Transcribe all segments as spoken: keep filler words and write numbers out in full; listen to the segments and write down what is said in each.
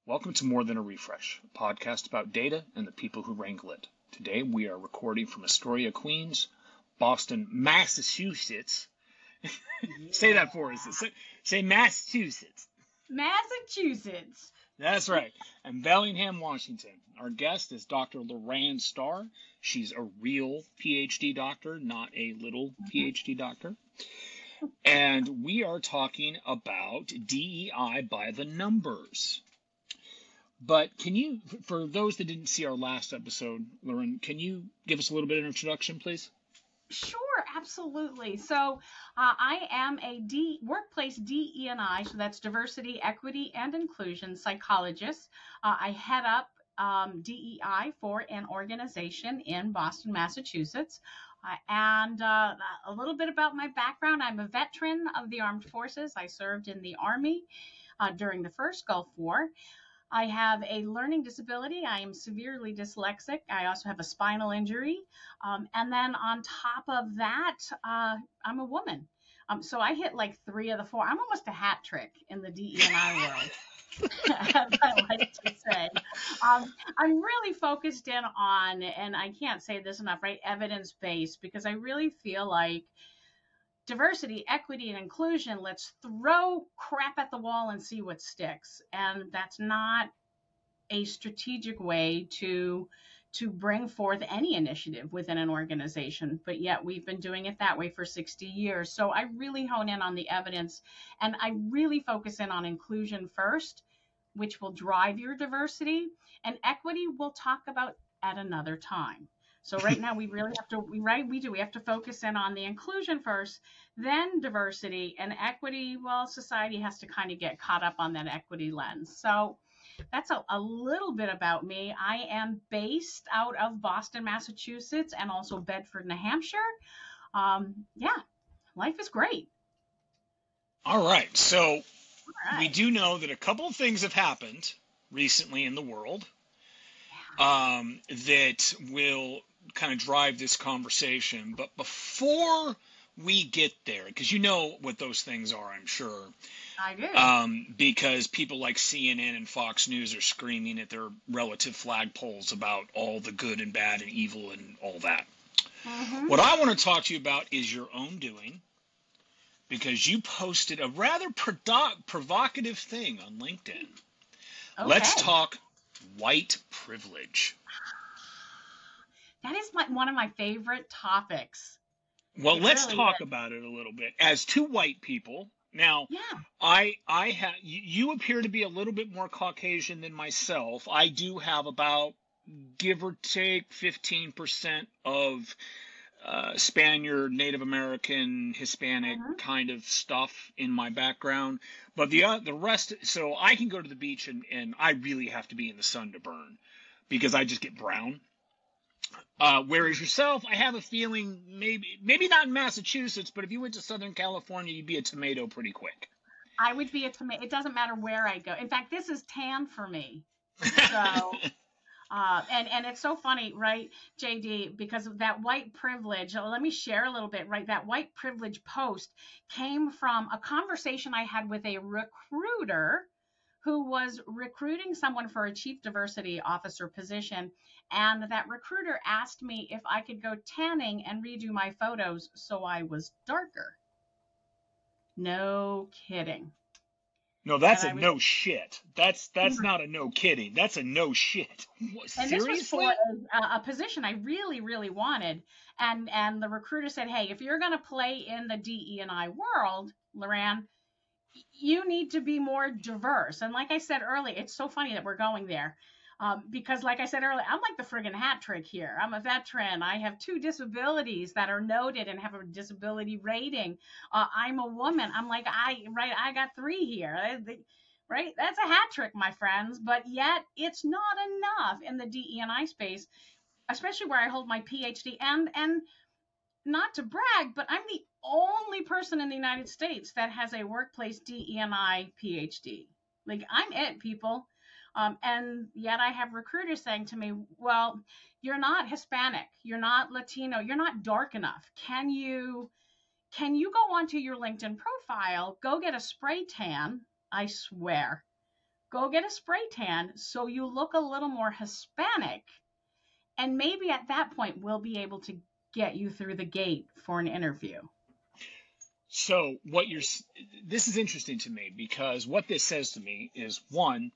Welcome to More Than a Refresh, a podcast about data and the people who wrangle it. Today we are recording from Astoria, Queens, Boston, Massachusetts. Yeah. Say that for us. Say, say Massachusetts. Massachusetts. That's right. And Bellingham, Washington. Our guest is Doctor Loran Starr. She's a real P H D doctor, not a little mm-hmm. P H D doctor. And we are talking about D E I by the numbers. But can you, for those that didn't see our last episode, Lauren, can you give us a little bit of an introduction, please? Sure, absolutely. So uh, I am a D, workplace D E I, so that's diversity, equity, and inclusion psychologist. Uh, I head up um, D E I for an organization in Boston, Massachusetts. Uh, and uh, a little bit about my background. I'm a veteran of the armed forces. I served in the Army uh, during the first Gulf War. I have a learning disability. I am severely dyslexic. I also have a spinal injury. Um, and then on top of that, uh, I'm a woman. Um, so I hit like three of the four. I'm almost a hat trick in the D E I world, as I like to say. Um, I'm really focused in on, and I can't say this enough, right, evidence-based, because I really feel like diversity, equity, and inclusion, let's throw crap at the wall and see what sticks. And that's not a strategic way to, to bring forth any initiative within an organization. But yet we've been doing it that way for sixty years. So I really hone in on the evidence, and I really focus in on inclusion first, which will drive your diversity, and equity we'll talk about at another time. So right now we really have to, we right, we do, we have to focus in on the inclusion first, then diversity, and equity. Well, society has to kind of get caught up on that equity lens. So that's a, a little bit about me. I am based out of Boston, Massachusetts, and also Bedford, New Hampshire. Um, yeah, life is great. All right. So All right. We do know that a couple of things have happened recently in the world um, that will kind of drive this conversation. But before we get there, because you know what those things are, I'm sure. I do. Um, because people like C N N and Fox News are screaming at their relative flagpoles about all the good and bad and evil and all that. Mm-hmm. What I want to talk to you about is your own doing, because you posted a rather prodo- provocative thing on LinkedIn. Okay. Let's talk white privilege. That is my, one of my favorite topics. Well, it let's really talk is. about it a little bit. As two white people, now, yeah. I I have you, you appear to be a little bit more Caucasian than myself. I do have about, give or take, fifteen percent of uh, Spaniard, Native American, Hispanic uh-huh. kind of stuff in my background. But the uh, the rest, so I can go to the beach and, and I really have to be in the sun to burn because I just get brown. Uh, whereas yourself, I have a feeling maybe maybe not in Massachusetts, but if you went to Southern California, you'd be a tomato pretty quick. I would be a tomato. It doesn't matter where I go. In fact, this is tan for me. So, uh, and and it's so funny, right, J D, because of that white privilege. Let me share a little bit, right? That white privilege post came from a conversation I had with a recruiter who was recruiting someone for a chief diversity officer position. And that recruiter asked me if I could go tanning and redo my photos so I was darker. No kidding. No, that's and a was, no shit. That's that's mm-hmm. not a no kidding. That's a no shit. What, and seriously? This was for a, a position I really, really wanted. And and the recruiter said, hey, if you're going to play in the D E I world, Loran, you need to be more diverse. And like I said earlier, it's so funny that we're going there. Um, because like I said earlier, I'm like the friggin' hat trick here. I'm a veteran. I have two disabilities that are noted and have a disability rating. Uh, I'm a woman. I'm like, I, right, I got three here, right? That's a hat trick, my friends. But yet it's not enough in the D E I space, especially where I hold my P H D. And, and not to brag, but I'm the only person in the United States that has a workplace D E I P H D. Like, I'm it, people. Um, and yet I have recruiters saying to me, well, you're not Hispanic, you're not Latino, you're not dark enough. Can you, can you go onto your LinkedIn profile, go get a spray tan? I swear, go get a spray tan so you look a little more Hispanic. And maybe at that point, we'll be able to get you through the gate for an interview. So what you're, this is interesting to me, because what this says to me is, one,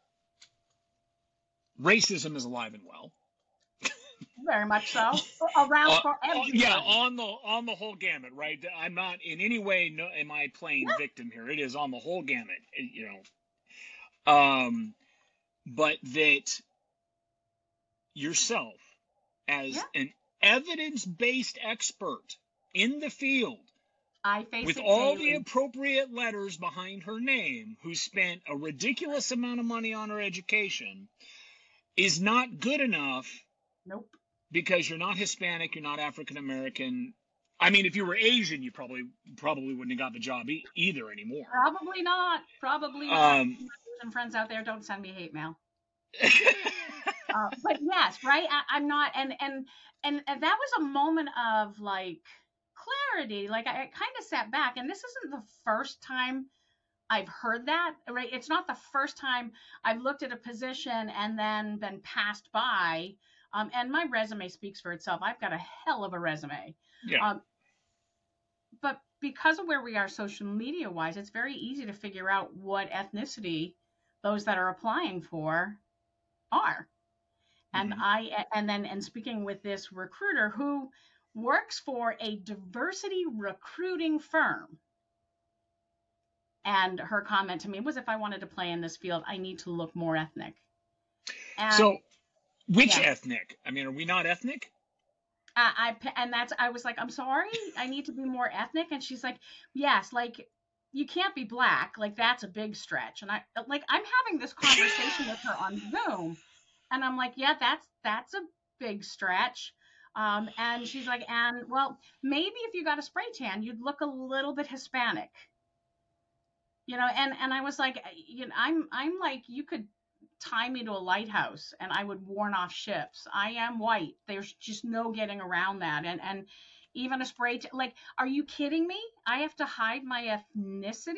racism is alive and well. Very much so. Around uh, for everybody. Yeah, on the on the whole gamut, right? I'm not in any way no, am I playing Yeah. victim here. It is on the whole gamut, you know. Um, but that yourself, as Yeah. an evidence-based expert in the field, I face with it all daily. the appropriate letters behind her name, who spent a ridiculous amount of money on her education, is not good enough. Nope. Because you're not Hispanic, you're not African American. I mean, if you were Asian, you probably probably wouldn't have got the job e- either anymore. Probably not. Probably not. Um, Asian friends out there, don't send me hate mail. uh, but yes, right. I, I'm not, and and and and that was a moment of like clarity. Like I, I kind of sat back, and this isn't the first time I've heard that. Right? It's not the first time I've looked at a position and then been passed by. Um, and my resume speaks for itself. I've got a hell of a resume. yeah. Um, but because of where we are social media wise, it's very easy to figure out what ethnicity those that are applying for are. And Mhm. I, and then, and speaking with this recruiter who works for a diversity recruiting firm. And her comment to me was, if I wanted to play in this field, I need to look more ethnic. And So, which yeah. ethnic? I mean, are we not ethnic? I, I and that's I was like, I'm sorry, I need to be more ethnic. And she's like, yes, like you can't be black, like that's a big stretch. And I like I'm having this conversation with her on Zoom, and I'm like, yeah, that's that's a big stretch. Um, and she's like, and well, maybe if you got a spray tan, you'd look a little bit Hispanic. You know, and and I was like, you know, I'm I'm like, you could tie me to a lighthouse and I would warn off ships. I am white. There's just no getting around that. And and even a spray t- like, are you kidding me? I have to hide my ethnicity?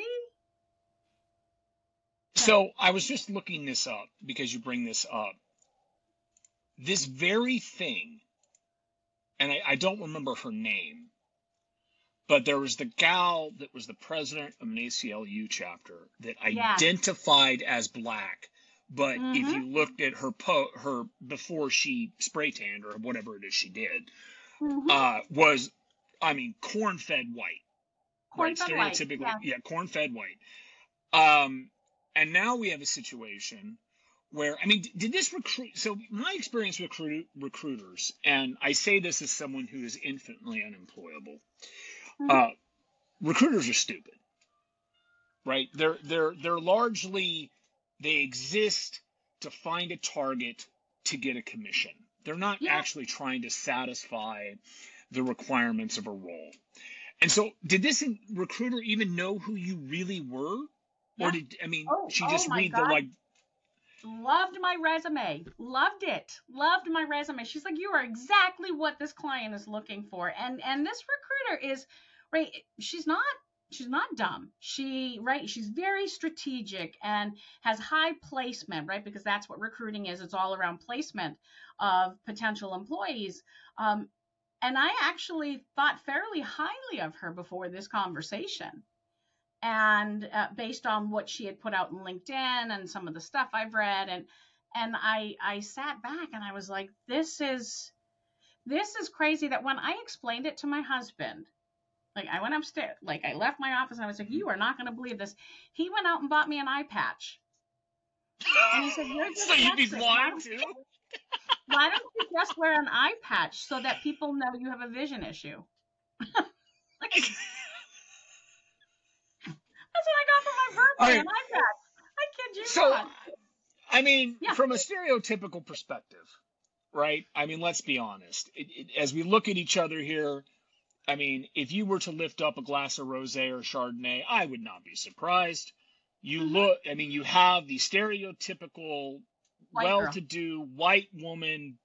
So I was just looking this up because you bring this up. This very thing, and I, I don't remember her name, but there was the gal that was the president of an A C L U chapter that Yes. identified as black. But Mhm. if you looked at her po her before she spray tanned or whatever it is she did, Mhm. uh, was, I mean, corn-fed white, right? Corn-fed white, Stereotypically, yeah. yeah, corn-fed white. Um, and now we have a situation where, I mean, d- did this recruit? So my experience with recruit, recruiters, and I say this as someone who is infinitely unemployable, Mhm. uh, recruiters are stupid, right? They're they're they're largely, they exist to find a target to get a commission. They're not Yeah. actually trying to satisfy the requirements of a role. And so, did this in- recruiter even know who you really were, Yeah. or did I mean Oh, she oh just my read the God. like? Loved my resume. Loved it. Loved my resume. She's like, you are exactly what this client is looking for. And and this recruiter is right. She's not she's not dumb. She right. She's very strategic and has high placement, right? Because that's what recruiting is. It's all around placement of potential employees. Um, and I actually thought fairly highly of her before this conversation. And uh, based on what she had put out in LinkedIn and some of the stuff I've read, and and I I sat back and I was like, this is this is crazy. That when I explained it to my husband, like I went upstairs, like I left my office and I was like, you are not going to believe this. He went out and bought me an eye patch, and he said, you're So you'd be dyslexic. Why blind don't, too? why don't you just wear an eye patch so that people know you have a vision issue? Like, that's what I got for my All birthday, right. an eye patch. I kid you So, not. I mean, Yeah. from a stereotypical perspective, right? I mean, let's be honest. It, it, as we look at each other here, I mean, if you were to lift up a glass of rosé or Chardonnay, I would not be surprised. You Mhm. look, I mean, you have the stereotypical White girl. well-to-do white woman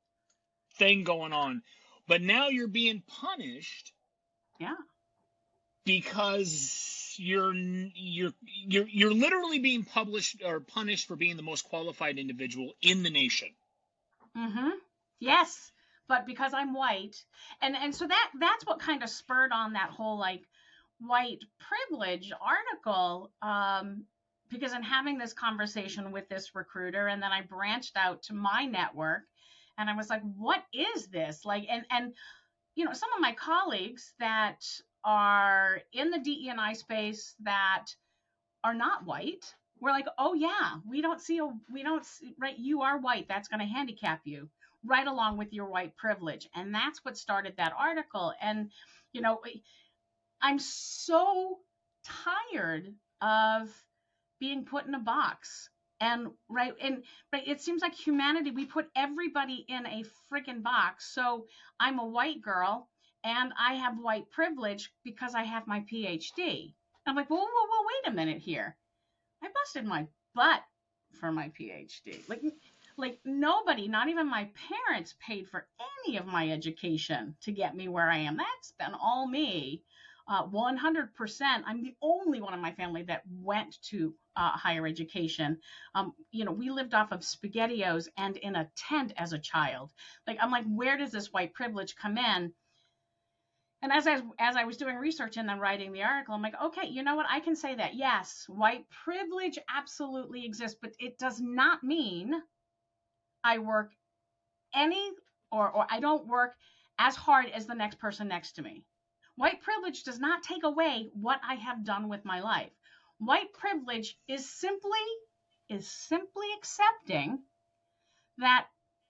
thing going on, but now you're being punished Yeah. because you're you're you're you're literally being published or punished for being the most qualified individual in the nation. Mm-hmm. Yes, but because I'm white, and and so that that's what kind of spurred on that whole like white privilege article. Um, because in having this conversation with this recruiter, and then I branched out to my network, and I was like, what is this? Like, and and you know, some of my colleagues that are in the D E and I space that are not white, we're like, oh yeah, we don't see a, we don't see, right? You are white. That's going to handicap you right along with your white privilege. And that's what started that article. And, you know, I'm so tired of being put in a box. And right, and right, it seems like humanity, we put everybody in a freaking box. So I'm a white girl and I have white privilege because I have my P H D. I'm like, whoa, whoa, whoa, wait a minute here. I busted my butt for my P H D. Like, like nobody, not even my parents, paid for any of my education to get me where I am. That's been all me. Uh, one hundred percent. I'm the only one in my family that went to uh, higher education. Um, you know, we lived off of SpaghettiOs and in a tent as a child. Like, I'm like, where does this white privilege come in? And as I, as I was doing research and then writing the article, I'm like, okay, you know what? I can say that. Yes, white privilege absolutely exists, but it does not mean I work any or, or I don't work as hard as the next person next to me. White privilege does not take away what I have done with my life. White privilege is simply is simply accepting that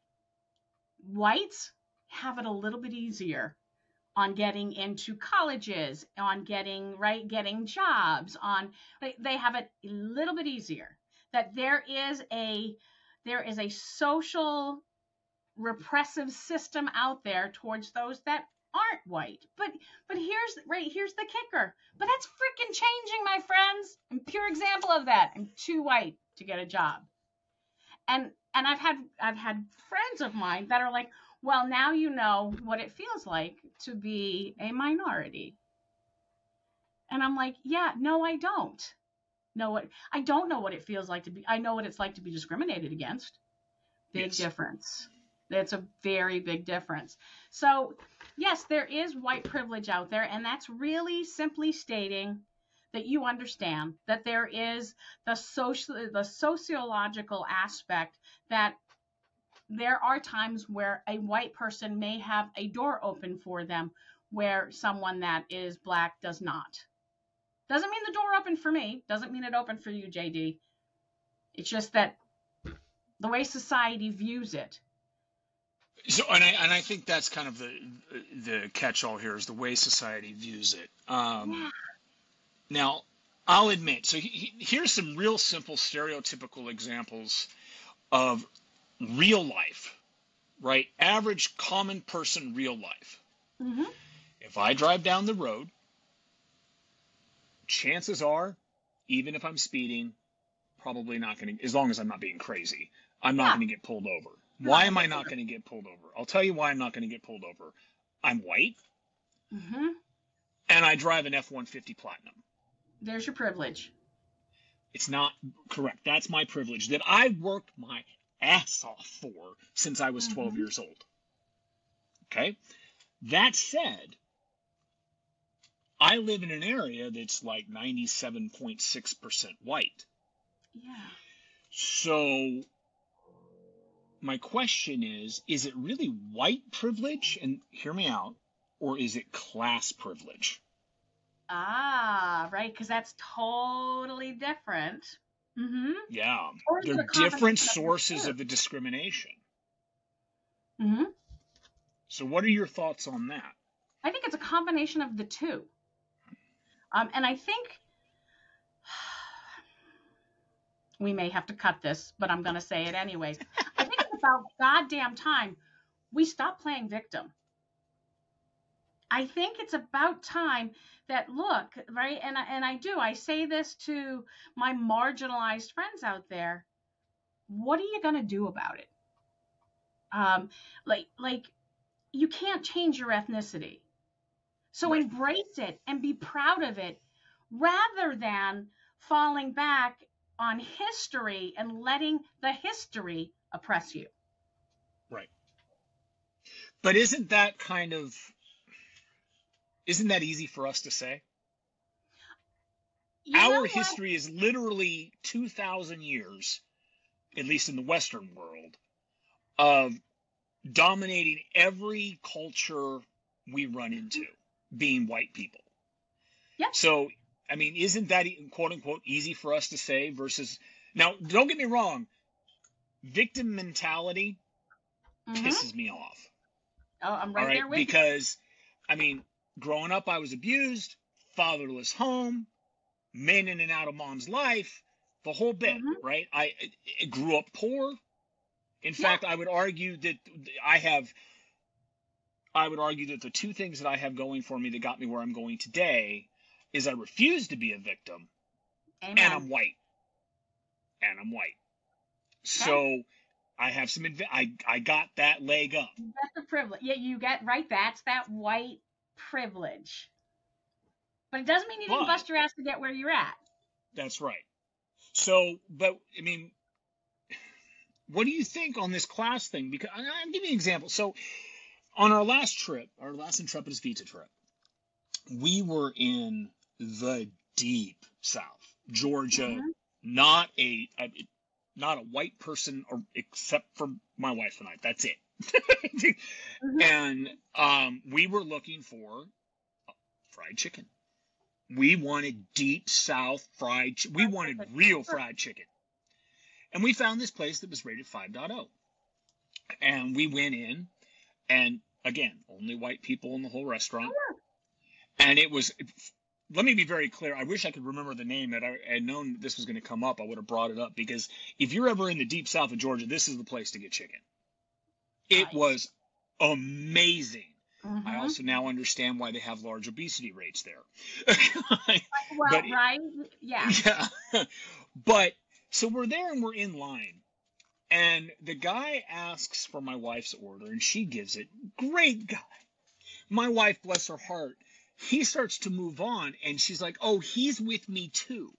whites have it a little bit easier on getting into colleges, on getting right, getting jobs, on they have it a little bit easier. That there is a there is a social repressive system out there towards those that aren't white. But but here's right here's the kicker. But that's freaking changing, my friends. I'm a pure example of that. I'm too white to get a job. And and I've had I've had friends of mine that are like, well, now you know what it feels like to be a minority. And I'm like, yeah, no, I don't know what I don't know what it feels like to be. I know what it's like to be discriminated against. Big Yes. difference. That's a very big difference. So, yes, there is white privilege out there, and that's really simply stating that you understand that there is the social, the sociological aspect that there are times where a white person may have a door open for them where someone that is black does not. Doesn't mean the door opened for me. Doesn't mean it opened for you, J D. It's just that the way society views it. So, and I and I think that's kind of the the catch-all here is the way society views it. Um, Yeah. Now, I'll admit. So he, he- here's some real simple stereotypical examples of real life, right? Average common person real life. Mm-hmm. If I drive down the road, chances are, even if I'm speeding, probably not going to, as long as I'm not being crazy, I'm not Yeah. going to get pulled over. You're Why not am gonna I get not pulled going to get pulled over? I'll tell you why I'm not going to get pulled over. I'm white Mm-hmm. and I drive an F one fifty Platinum. There's your privilege. It's not correct. That's my privilege that I worked my ass off for since I was twelve Mm-hmm. years old. Okay? That said, I live in an area that's like ninety-seven point six percent white. Yeah. So my question is, is it really white privilege? And hear me out. Or is it class privilege? Ah, right, because that's totally different. Mm-hmm. Yeah. Or is it They're a different combination of the sources two? of the discrimination. Mm-hmm. So what are your thoughts on that? I think it's a combination of the two. Um, and I think we may have to cut this, but I'm going to say it anyways. I think it's about goddamn time we stop playing victim. I think it's about time that look, right? And I, and I do. I say this to my marginalized friends out there. What are you going to do about it? Um, like like you can't change your ethnicity. So Right. embrace it and be proud of it rather than falling back on history and letting the history oppress you. Right. But isn't that kind of, isn't that easy for us to say? You know Our what? history is literally two thousand years, at least in the Western world, of dominating every culture we run into, being white people. Yep. So, I mean, isn't that quote unquote easy for us to say versus, now, don't get me wrong, victim mentality Mm-hmm. pisses me off. Oh, I'm All right right. there with Because, I mean, growing up, I was abused, fatherless home, men in and out of mom's life, the whole you. bit, Mm-hmm. right? I, I grew up poor. In Yeah. fact, I would argue that I have, I would argue that the two things that I have going for me that got me where I'm going today is I refuse to be a victim, Amen. and I'm white. And I'm white. Okay. So I have some, adv- I, I got that leg up. That's the privilege. Yeah, you get right. That's that white privilege. But it doesn't mean you didn't But bust your ass to get where you're at. that's right. So, but I mean, what do you think on this class thing? Because I- I'll give you an example. So on our last trip, our last Intrepidus Vita trip, we were in the deep South, Georgia, Mm-hmm. not a, a not a white person, or except for my wife and I. That's it. Mm-hmm. And um, we were looking for fried chicken. We wanted deep South fried. Ch- we wanted real fried chicken, and we found this place that was rated five point oh. And we went in, and again, only white people in the whole restaurant. And it was, let me be very clear. I wish I could remember the name. That I had known this was going to come up, I would have brought it up, because if you're ever in the deep South of Georgia, this is the place to get chicken. It Nice. was amazing. Mm-hmm. I also now understand why they have large obesity rates there. Well, but, right? Yeah. yeah. But so we're there and we're in line. And the guy asks for my wife's order and she gives it. Great guy. My wife, bless her heart, he starts to move on and she's like, oh, he's with me too.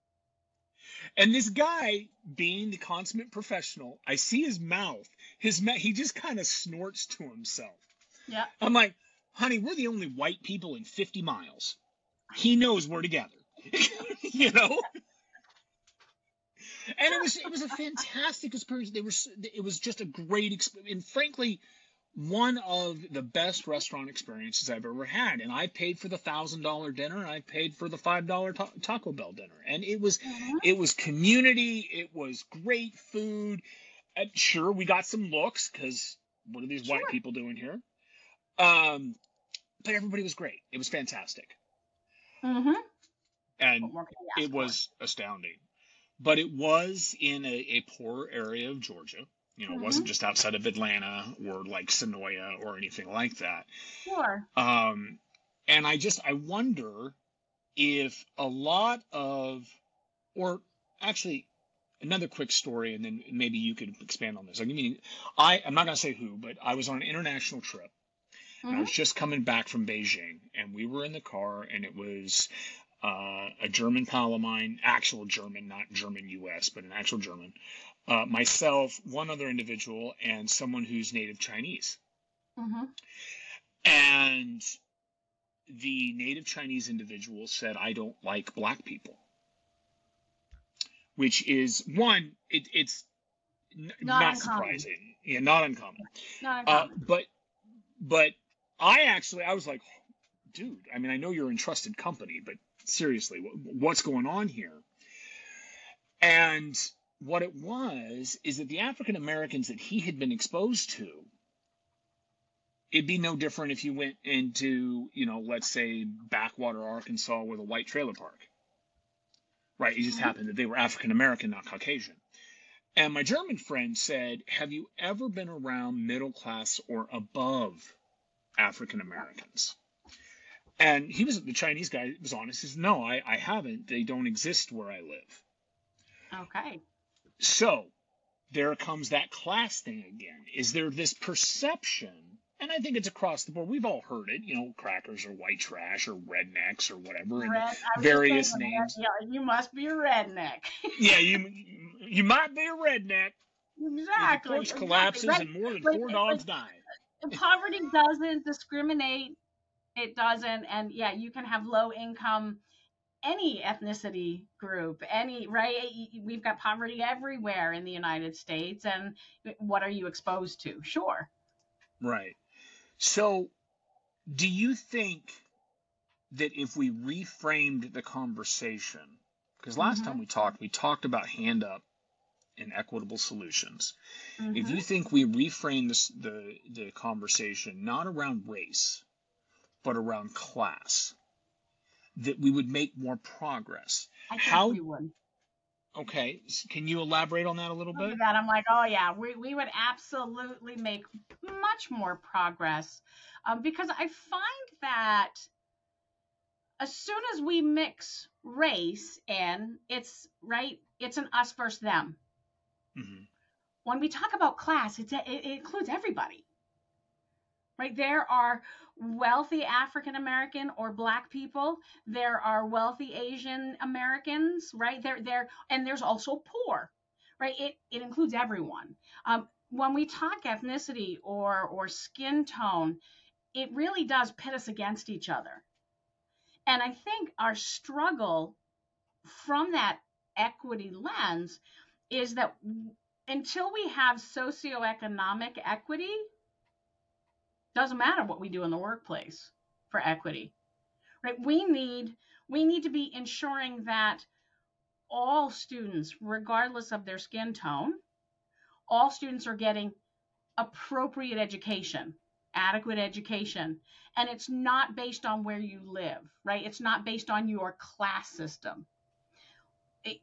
And this guy, being the consummate professional, I see his mouth. His mouth, he just kind of snorts to himself. Yeah. I'm like, honey, we're the only white people in fifty miles. He knows we're together. You know? And it was it was a fantastic experience. They were it was just a great experience, and frankly, one of the best restaurant experiences I've ever had. And I paid for the thousand dollar dinner, and I paid for the five dollar ta- Taco Bell dinner, and it was Mm-hmm. it was community. It was great food. And sure, we got some looks because what are these Sure. white people doing here? Um, but everybody was great. It was fantastic, Mm-hmm. and What more can you ask it for? was astounding. But it was in a, a poor area of Georgia. You know, it Mm-hmm. wasn't just outside of Atlanta or like Sonoya or anything like that. Sure. Um, and I just, I wonder if a lot of, or actually another quick story, and then maybe you could expand on this. I mean, I, I'm not going to say who, but I was on an international trip. And I Mm-hmm. was just coming back from Beijing, and we were in the car, and it was uh, a German pal of mine, actual German, not German U S, but an actual German, uh, myself, one other individual, and someone who's native Chinese. Mm-hmm. And the native Chinese individual said, I don't like black people, which is, one, it, it's n- Not not uncommon. surprising. Yeah, not uncommon. Not Uh, uncommon. but, but I actually, I was like, dude, I mean, I know you're in trusted company, but seriously, what's going on here? And what it was is that the African Americans that he had been exposed to, it'd be no different if you went into, you know, let's say backwater Arkansas with a white trailer park. Right? It just Mhm. happened that they were African American, not Caucasian. And my German friend said, have you ever been around middle class or above African Americans? And he was, the Chinese guy was honest. He says, no, I, I haven't. They don't exist where I live. Okay. So there comes that class thing again. Is there this perception, and I think it's across the board. We've all heard it, you know, crackers are white trash or rednecks or whatever, and Red, I was just various thinking, names. yeah, you must be a redneck. Yeah, you you might be a redneck if your Exactly, porch exactly. collapses Red, and more than like, four like, dogs die. poverty doesn't discriminate. It doesn't, and yeah, you can have low income, any ethnicity group, any, right? We've got poverty everywhere in the United States, and what are you exposed to? Sure. Right. So, do you think that if we reframed the conversation, because last time Mm-hmm. we talked, we talked about hand up and equitable solutions. If Mm-hmm. you think we reframe this, the the conversation not around race, but around class, that we would make more progress. I think How? we would. Okay, can you elaborate on that a little Look bit? at that. I'm like, oh yeah, we, we would absolutely make much more progress, um, because I find that as soon as we mix race in, it's right, it's an us versus them. Hmm. When we talk about class, it's, it, it includes everybody, right? There are wealthy African American or Black people. There are wealthy Asian Americans, right? There, there, and there's also poor, right? It it includes everyone. Um, when we talk ethnicity or or skin tone, it really does pit us against each other. And I think our struggle from that equity lens is that until we have socioeconomic equity, doesn't matter what we do in the workplace for equity, right? We need we need to be ensuring that all students, regardless of their skin tone, all students are getting appropriate education, adequate education, and it's not based on where you live, right? It's not based on your class system. It,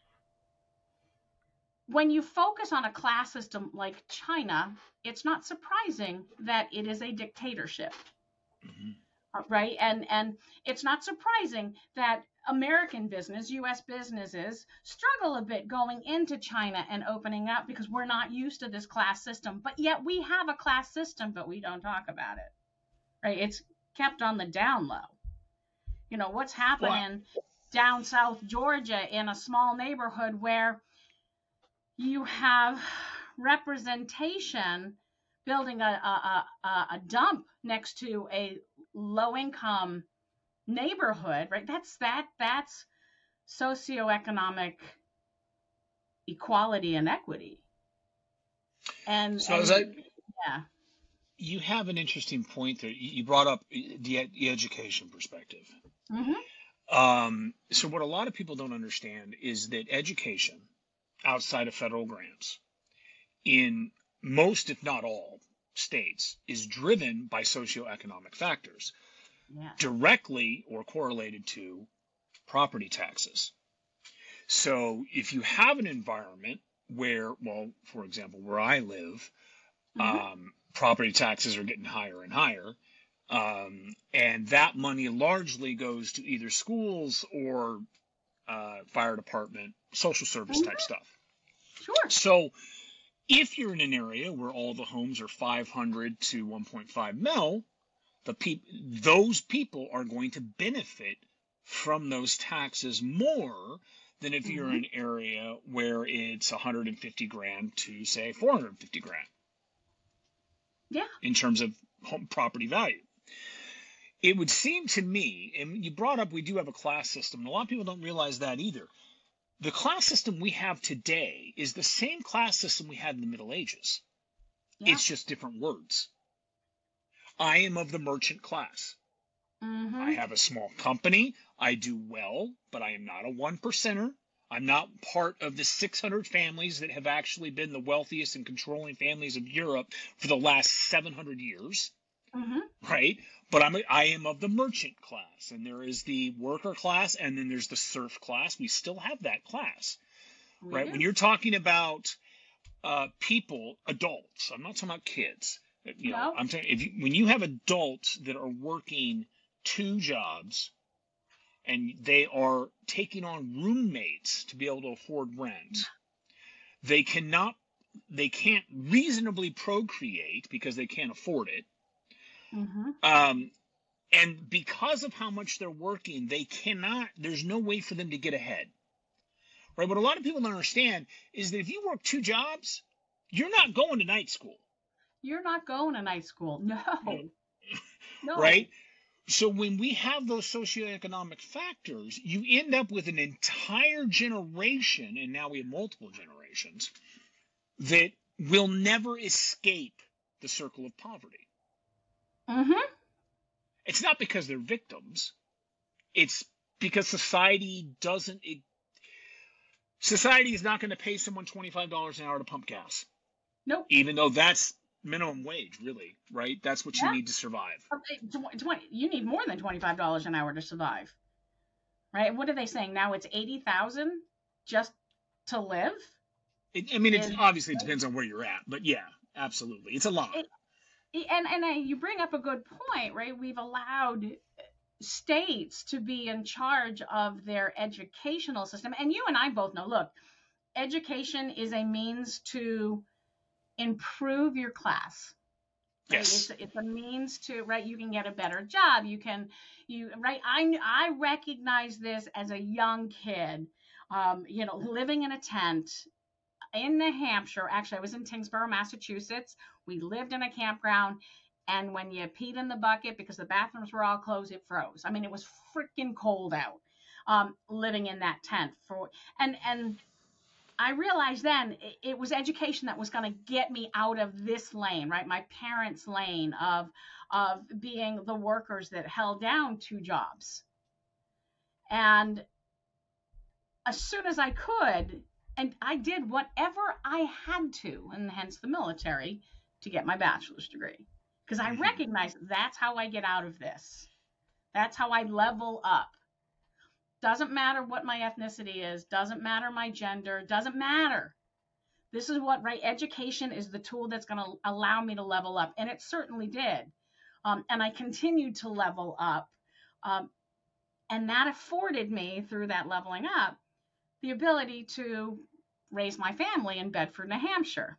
when you focus on a class system like China, it's not surprising that it is a dictatorship. Hmm. Right, and and it's not surprising that American business, U S businesses, struggle a bit going into China and opening up because we're not used to this class system. But yet we have a class system, but we don't talk about it. Right, it's kept on the down low. You know what's Well, happening down South Georgia in a small neighborhood where you have representation building a, a, a, a dump next to a low income neighborhood, right? That's that that's socioeconomic equality and equity. And so as and I, yeah. you have an interesting point there. You you brought up the, the education perspective. Mm-hmm. Um, so what a lot of people don't understand is that education outside of federal grants in most, if not all, states is driven by socioeconomic factors, Yes. directly or correlated to property taxes. So if you have an environment where, well, for example, where I live, Mm-hmm. um, property taxes are getting higher and higher, um, and that money largely goes to either schools or uh, fire department, social service Mm-hmm. type stuff. Sure. So if you're in an area where all the homes are five hundred to one point five mil, the peop- those people are going to benefit from those taxes more than if you're Mm-hmm. in an area where it's one hundred fifty grand to say four hundred fifty grand Yeah. in terms of home property value. It would seem to me, and you brought up we do have a class system, and a lot of people don't realize that either. The class system we have today is the same class system we had in the Middle Ages. Yeah. It's just different words. I am of the merchant class. Mm-hmm. I have a small company. I do well, but I am not a one percenter. I'm not part of the six hundred families that have actually been the wealthiest and controlling families of Europe for the last seven hundred years, Mm-hmm. right? But I'm a, I am of the merchant class, and there is the worker class, and then there's the serf class. We still have that class, We right? do. When you're talking about uh, people, adults, I'm not talking about kids. You know, No. I'm saying if you, when you have adults that are working two jobs and they are taking on roommates to be able to afford rent, they cannot, they can't reasonably procreate because they can't afford it. Mm-hmm. Um, and because of how much they're working, they cannot, there's no way for them to get ahead. Right? What a lot of people don't understand is that if you work two jobs, you're not going to night school. You're not going to night school. No, no. Right? So when we have those socioeconomic factors, you end up with an entire generation, and now we have multiple generations, that will never escape the circle of poverty. Mm-hmm. It's not because they're victims. It's because society doesn't. It, society is not going to pay someone twenty-five dollars an hour to pump gas. Nope. Even though that's minimum wage, really, right? That's what you Yeah. need to survive. Okay, twenty, you need more than twenty-five dollars an hour to survive. Right? What are they saying now? It's eighty thousand dollars just to live? It, I mean, it Is- obviously it depends on where you're at, but yeah, absolutely, it's a lot. It- And and uh, you bring up a good point, right? We've allowed states to be in charge of their educational system. And you and I both know, look, education is a means to improve your class. Right? Yes. It's, it's a means to, right, you can get a better job. You can, you, right, I, I recognize this as a young kid, um, you know, living in a tent in New Hampshire. Actually, I was in Tingsboro, Massachusetts. We lived in a campground. And when you peed in the bucket because the bathrooms were all closed, it froze. I mean, it was freaking cold out, um, living in that tent for, and, and I realized then it, it was education that was going to get me out of this lane, right? My parents' lane of, of being the workers that held down two jobs. And as soon as I could, and I did whatever I had to, and hence the military, to get my bachelor's degree. Because I recognize that's how I get out of this. That's how I level up. Doesn't matter what my ethnicity is, doesn't matter my gender, doesn't matter. This is what, right? Education is the tool that's going to allow me to level up. And it certainly did. Um, and I continued to level up. Um, and that afforded me, through that leveling up, the ability to raise my family in Bedford, New Hampshire,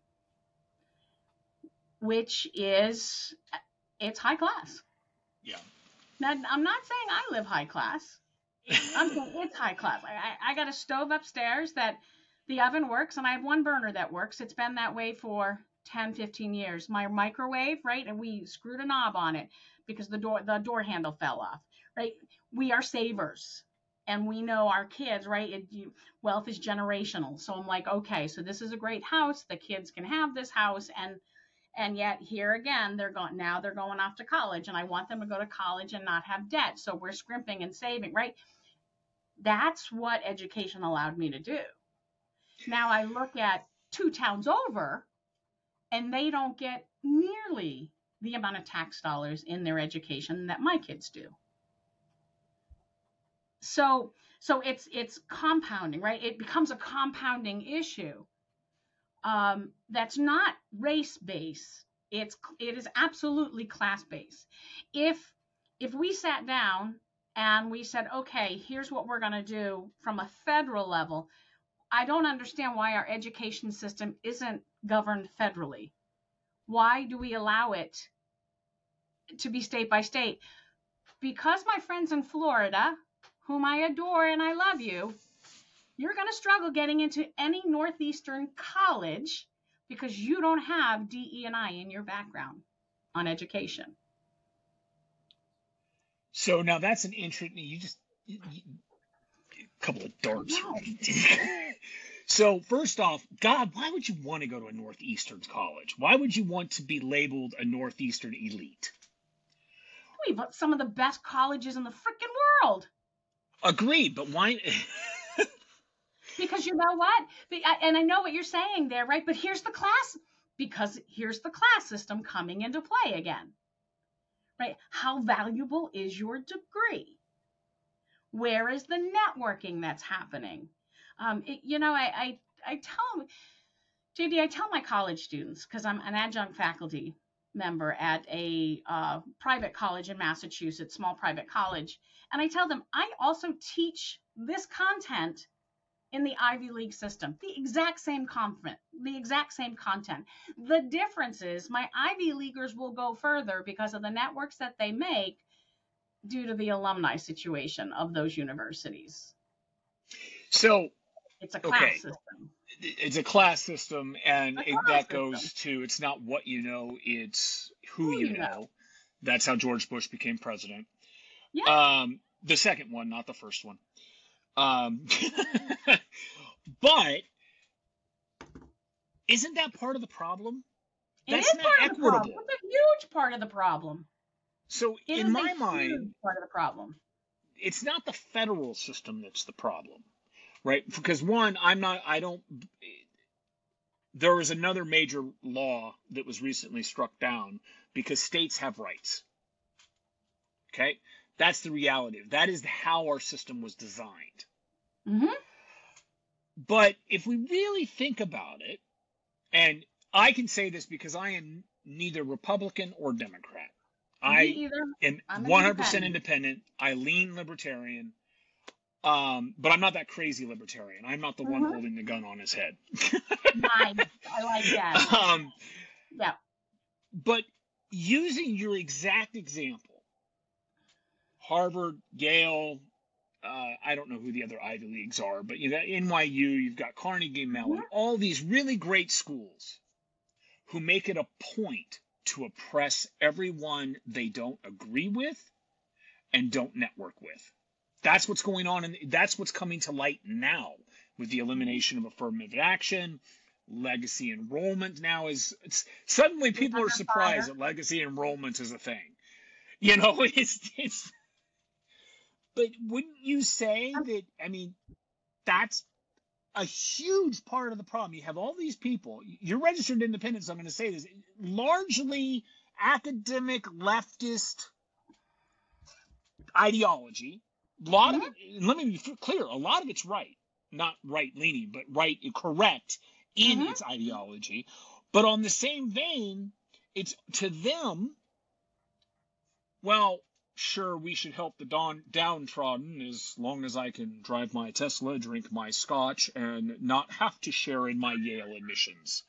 which is, it's high class. Yeah. Now, I'm not saying I live high class. I'm saying it's high class. I, I, I got a stove upstairs that the oven works, and I have one burner that works. It's been that way for ten, fifteen years. My microwave, right, and we screwed a knob on it because the door the door handle fell off, right? We are savers, and we know our kids, right? It, you, wealth is generational. So I'm like, okay, so this is a great house. The kids can have this house, and and yet here again, they're going now they're going off to college, and I want them to go to college and not have debt. So we're scrimping and saving, right? That's what education allowed me to do. Now I look at two towns over, and they don't get nearly the amount of tax dollars in their education that my kids do. So, so it's it's compounding, right? It becomes a compounding issue. Um, that's not race based. It's it is absolutely class based. If if we sat down and we said, okay, here's what we're going to do from a federal level, I don't understand why our education system isn't governed federally. Why do we allow it to be state by state? Because my friends in Florida, whom I adore and I love you, you're going to struggle getting into any Northeastern college because you don't have D E and I in your background on education. So now that's an interesting. You just you, you, a couple of darts. So first off, God, why would you want to go to a Northeastern college? Why would you want to be labeled a Northeastern elite? We've got some of the best colleges in the freaking world. Agreed, but why? Because you know what? And I know what you're saying there, right? But here's the class, because here's the class system coming into play again, right? How valuable is your degree? Where is the networking that's happening? Um, it, you know, I, I, I tell, J D, I tell my college students, because I'm an adjunct faculty member at a uh, private college in Massachusetts, small private college, and I tell them I also teach this content in the Ivy League system, the exact same content, the exact same content. The difference is my Ivy Leaguers will go further because of the networks that they make due to the alumni situation of those universities. So, it's a class okay. system. It's a class system, and it, that system. goes to, it's not what you know, it's who, Who you, you know. know. That's how George Bush became president. Yeah. Um, the second one, not the first one. Um, but isn't that part of the problem? That's it is not part equitable. Of the problem. It's a huge part of the problem. So it in is my a mind, huge part of the problem. It's not the federal system that's the problem, right? Because one, I'm not, I don't, there was another major law that was recently struck down because states have rights. Okay? That's the reality. That is how our system was designed. Mm-hmm. But if we really think about it, and I can say this because I am neither Republican or Democrat. Me I either. am I'm one hundred percent independent. independent. I lean libertarian. Um, but I'm not that crazy libertarian. I'm not the one Mhm. holding the gun on his head. Nice. I like that. um, Yeah. but using your exact example, Harvard, Yale, uh, I don't know who the other Ivy Leagues are, but you've got N Y U, you've got Carnegie Mellon, Mhm. all these really great schools who make it a point to oppress everyone they don't agree with and don't network with. That's what's going on, and that's what's coming to light now with the elimination of affirmative action. Legacy enrollment now is it's, suddenly people are surprised that legacy enrollment is a thing. You know, it's it's. But wouldn't you say that? I mean, that's a huge part of the problem. You have all these people. You're registered independents. I'm going to say this largely academic leftist ideology. A lot Mhm. of it, let me be clear, a lot of it's right, not right-leaning, but right, correct in Mhm. its ideology. But on the same vein, it's to them, well, sure, we should help the down, downtrodden as long as I can drive my Tesla, drink my scotch, and not have to share in my Yale admissions.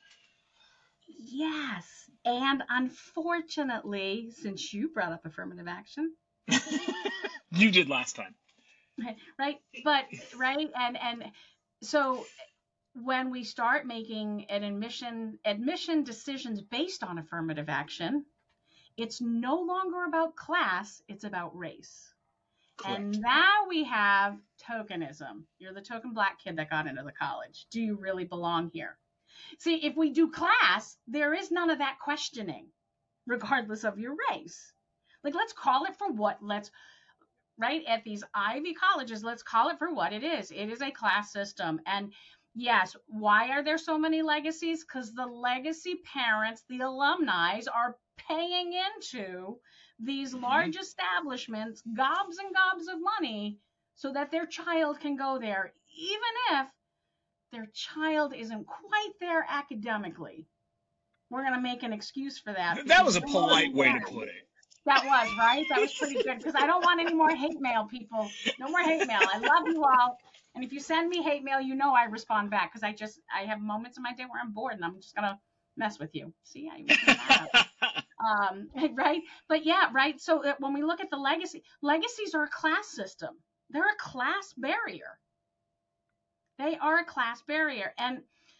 Yes. And unfortunately, since you brought up affirmative action, You did last time. right? But right, and and so when we start making an admission admission decisions based on affirmative action, it's no longer about class, it's about race. Correct. And now we have tokenism. You're the token black kid that got into the college. Do you really belong here? See, if we do class, there is none of that questioning, regardless of your race. Like, let's call it for what, let's, right, at these Ivy colleges, let's call it for what it is. It is a class system. And yes, why are there so many legacies? Because the legacy parents, the alumni, are paying into these Mhm. large establishments, gobs and gobs of money, so that their child can go there, even if their child isn't quite there academically. We're going to make an excuse for that. That was a because- polite way to put it. That was, right? That was pretty good, because I don't want any more hate mail, people. No more hate mail. I love you all. And if you send me hate mail, you know I respond back, because I just, I have moments in my day where I'm bored and I'm just going to mess with you. See, I even did that. um, right? But yeah, right? So uh, when we look at the legacy, legacies are a class system. They're a class barrier. They are a class barrier. And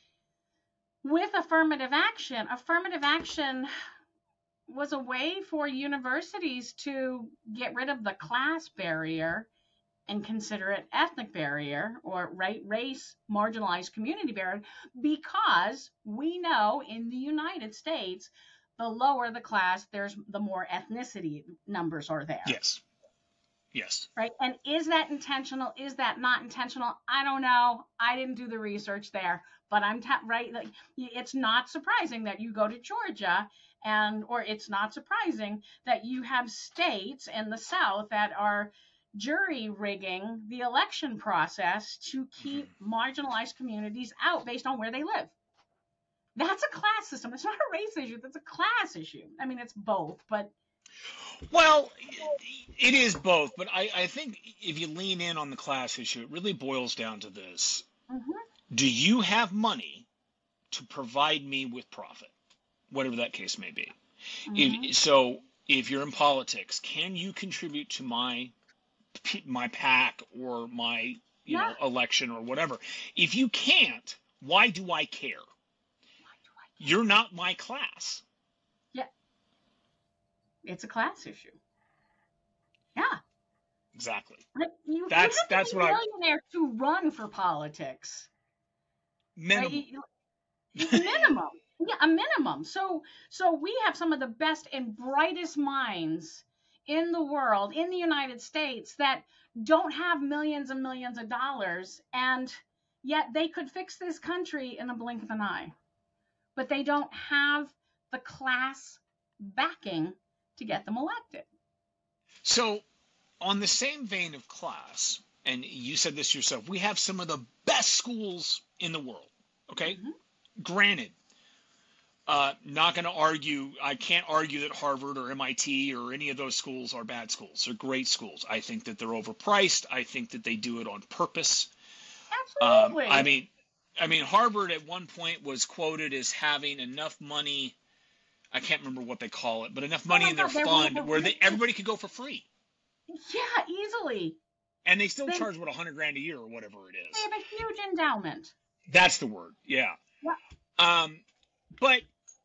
with affirmative action, affirmative action was a way for universities to get rid of the class barrier and consider it ethnic barrier or right, race marginalized community barrier, because we know in the United States, the lower the class, there's the more ethnicity numbers are there. Yes. Yes. Right. And is that intentional? Is that not intentional? I don't know. I didn't do the research there, but I'm t- right. Like, it's not surprising that you go to Georgia and, or it's not surprising that you have states in the South that are jury rigging the election process to keep mm-hmm. marginalized communities out based on where they live. That's a class system. It's not a race issue. That's a class issue. I mean, it's both, but. Well, it is both, but I, I think if you lean in on the class issue, it really boils down to this. Mm-hmm. Do you have money to provide me with profit, whatever that case may be? Mm-hmm. If, so if you're in politics, can you contribute to my my PAC or my you Yeah. know election or whatever? If you can't, why do I care? Why do I? You're not my class. Yeah. It's a class issue. Yeah. Exactly. Like you, you That's have to that's be what a I millionaire to run for politics, right? minimum. You- you- minimum, yeah, a minimum. So, so we have some of the best and brightest minds in the world, in the United States, that don't have millions and millions of dollars, and yet they could fix this country in a blink of an eye. But they don't have the class backing to get them elected. So on the same vein of class, and you said this yourself, we have some of the best schools in the world. Okay, Mm-hmm. granted, uh, not going to argue. I can't argue that Harvard or M I T or any of those schools are bad schools. They're great schools. I think that they're overpriced. I think that they do it on purpose. Um, Absolutely. I mean, I mean, Harvard at one point was quoted as having enough money. I can't remember what they call it, but enough Oh money my in their God, they're one of fund the where they, richest. everybody could go for free, Yeah, easily. and they still They, charge what a hundred grand a year or whatever it they is. have a huge endowment. That's the word. Yeah. Yeah. Um, but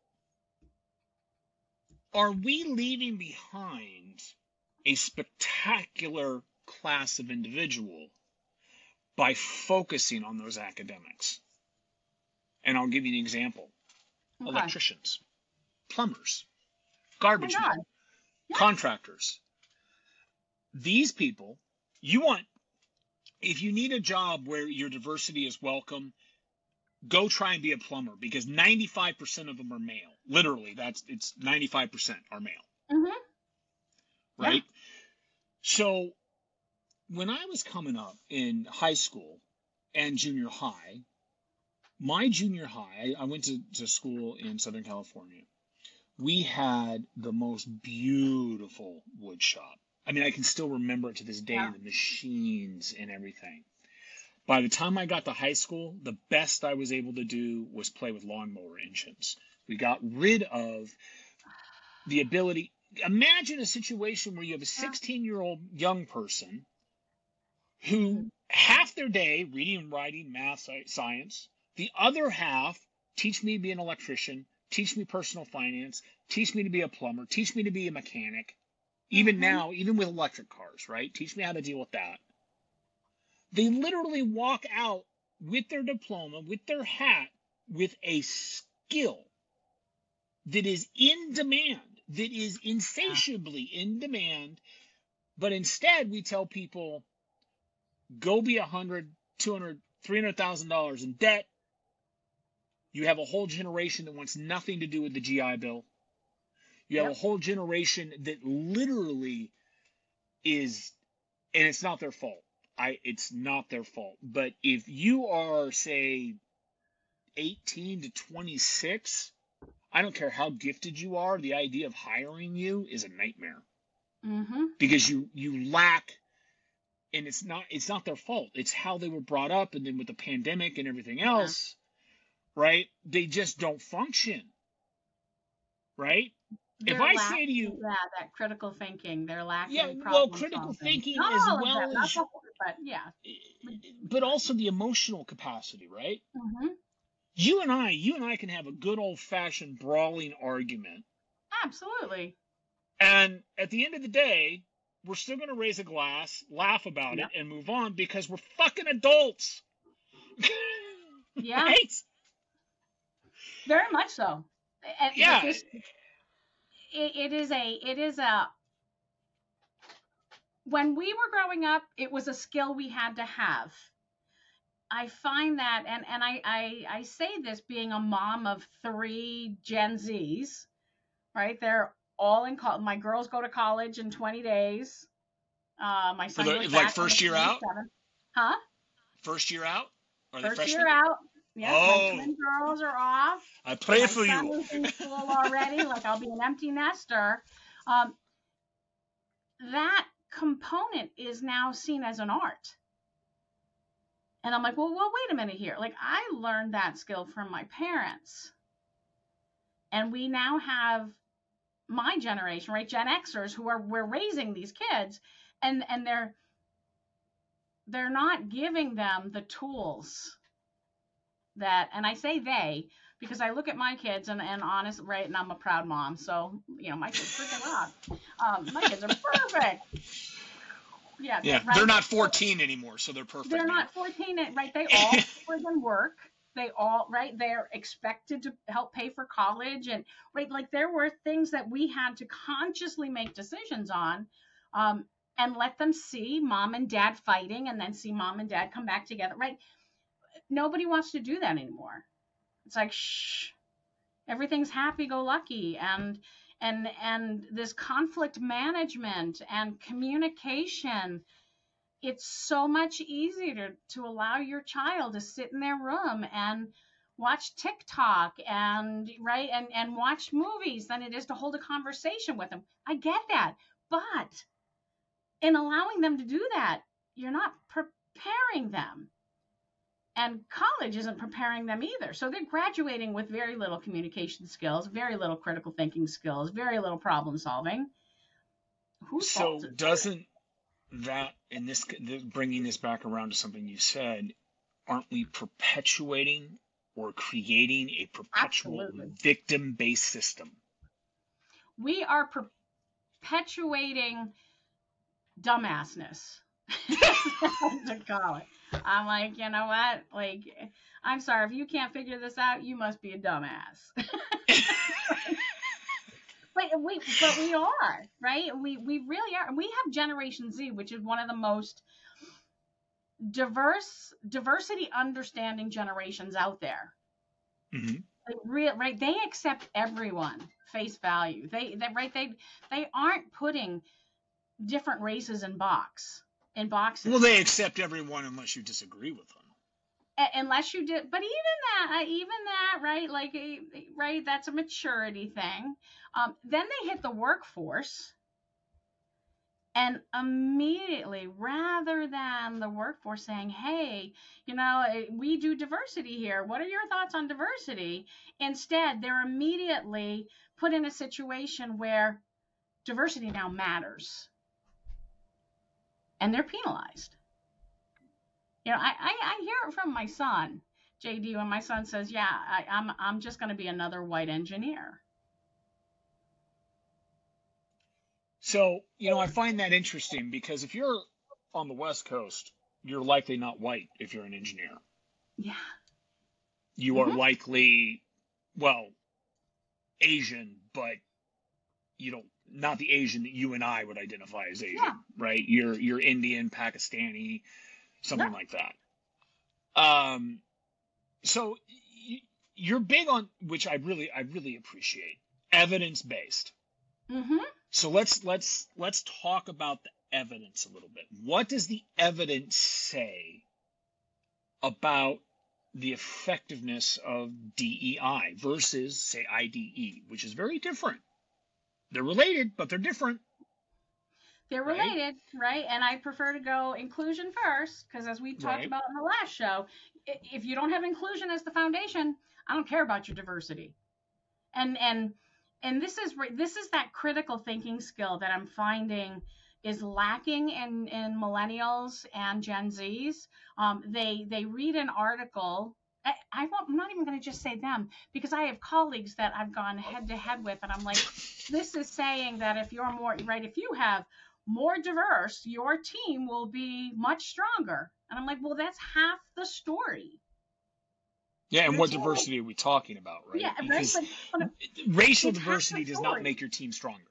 are we leaving behind a spectacular class of individual by focusing on those academics? And I'll give you an example. Okay. Electricians, plumbers, Oh garbage my men, God. Yeah. contractors. These people, you want, if you need a job where your diversity is welcome, go try and be a plumber, because ninety-five percent of them are male. Literally, that's it's ninety-five percent are male, Mm-hmm. right? Yeah. So when I was coming up in high school and junior high, my junior high, I went to, to school in Southern California. We had the most beautiful wood shop. I mean, I can still remember it to this day, Yeah. the machines and everything. By the time I got to high school, the best I was able to do was play with lawnmower engines. We got rid of the ability. Imagine a situation where you have a sixteen-year-old young person who Mm-hmm. half their day reading, writing, math, science, the other half teach me to be an electrician, teach me personal finance, teach me to be a plumber, teach me to be a mechanic. Even Mm-hmm. now, even with electric cars, right? Teach me how to deal with that. They literally walk out with their diploma, with their hat, with a skill that is in demand, that is insatiably in demand. But instead, we tell people, go be a hundred, two hundred, three hundred thousand dollars in debt. You have a whole generation that wants nothing to do with the G I Bill. You have Yep. a whole generation that literally is, and it's not their fault. I, it's not their fault. But if you are, say, eighteen to twenty-six, I don't care how gifted you are, the idea of hiring you is a nightmare. Mm-hmm. Because you, you lack, and it's not, it's not their fault. It's how they were brought up, and then with the pandemic and everything else, yeah. right? They just don't function, right? They're if I lacking, say to you, yeah, that critical thinking, they're lacking yeah, problem well, critical solving. thinking Not as all of well them, not as, the whole, but yeah. but also the emotional capacity, right? Mm-hmm. You and I, you and I can have a good old fashioned brawling argument. Absolutely. And at the end of the day, we're still going to raise a glass, laugh about Yep. it, and move on because we're fucking adults. Yeah. Right? Very much so. And Yeah. This, it, it is a, it is a, when we were growing up, it was a skill we had to have. I find that, and, and I, I, I say this being a mom of three Gen Zs, right? They're all in college. My girls go to college in twenty days. Uh, my son the, goes like back first year out? Huh? First year out? Are First they year freshmen? out. Yeah, Oh. my twin girls are off. I pray my for son you. is in school already. Like I'll be an empty nester. Um, that component is now seen as an art. And I'm like, well, well, wait a minute here. Like, I learned that skill from my parents. And we now have my generation, right? Gen Xers who are, we're raising these kids, and, and they're, they're not giving them the tools that, and I say they, because I look at my kids and, and honest, right, and I'm a proud mom, so, you know, my kids freaking rock. Um, my kids are perfect. Yeah, Yeah, right? they're not fourteen anymore, so they're perfect. They're now. not fourteen, right? They all friggin' work. They all, right? They're expected to help pay for college, and right, like there were things that we had to consciously make decisions on, um, and let them see mom and dad fighting, and then see mom and dad come back together, right? Nobody wants to do that anymore. It's like, shh, everything's happy-go-lucky, and and and this conflict management and communication. It's so much easier to allow your child to sit in their room and watch TikTok and right and and watch movies than it is to hold a conversation with them. I get that, but in allowing them to do that, you're not preparing them. And college isn't preparing them either. So they're graduating with very little communication skills, very little critical thinking skills, very little problem solving. Who's so doesn't that, in this, bringing this back around to something you said, aren't we perpetuating or creating a perpetual Absolutely. victim-based system? We are perpetuating dumbassness. To call it. I'm like, you know what? Like, I'm sorry, if you can't figure this out, you must be a dumbass. But we, but we are, right? We we really are. We have Generation Z, which is one of the most diverse, diversity understanding generations out there. Mm-hmm. Like, real, right? They accept everyone face value. They, they, right? They, they aren't putting different races in box. In boxes. Well, they accept everyone unless you disagree with them. A- unless you did, but even that, even that, right? Like, right? That's a maturity thing. Um, then they hit the workforce, and immediately, rather than the workforce saying, "Hey, you know, we do diversity here. What are your thoughts on diversity?" Instead, they're immediately put in a situation where diversity now matters. And they're penalized. You know, I, I, I hear it from my son, J D, when my son says, yeah, I, I'm I'm just going to be another white engineer. So, you know, I find that interesting because if you're on the West Coast, you're likely not white if you're an engineer. Yeah. You Mhm. are likely, well, Asian, but you know, not the Asian that you and I would identify as Asian, Yeah. right? You're you're Indian, Pakistani, something Yeah. like that. Um, so y- you're big on, which I really I really appreciate, evidence based. Mhm. So let's let's let's talk about the evidence a little bit. What does the evidence say about the effectiveness of D E I versus, say, I D E, which is very different? They're related, but they're different. They're Right. related, right? And I prefer to go inclusion first, because as we talked Right. about in the last show, i- if you don't have inclusion as the foundation, I don't care about your diversity. And and and this is re- this is that critical thinking skill that I'm finding is lacking in in millennials and Gen Zs. Um, they they read an article. I, I won't, I'm not even going to just say them, because I have colleagues that I've gone head to head with, and I'm like, this is saying that if you're more right, if you have more diverse, your team will be much stronger. And I'm like, well, that's half the story. Yeah, and Your what team- diversity are we talking about, right? Yeah, right. Because But, but racial it's half the diversity does not story. make your team stronger.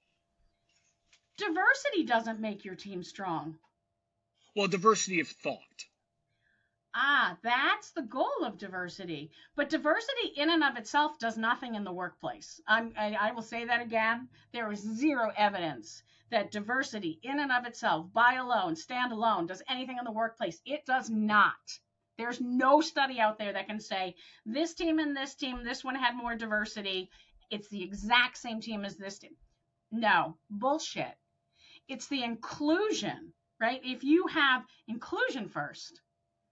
Diversity doesn't make your team strong. Well, diversity of thought. Ah, that's the goal of diversity. But diversity in and of itself does nothing in the workplace. I'm, I, I will say that again. There is zero evidence that diversity in and of itself, by alone, stand alone, does anything in the workplace. It does not. There's no study out there that can say this team and this team, this one had more diversity. It's the exact same team as this team. No, bullshit. It's the inclusion, right? If you have inclusion first,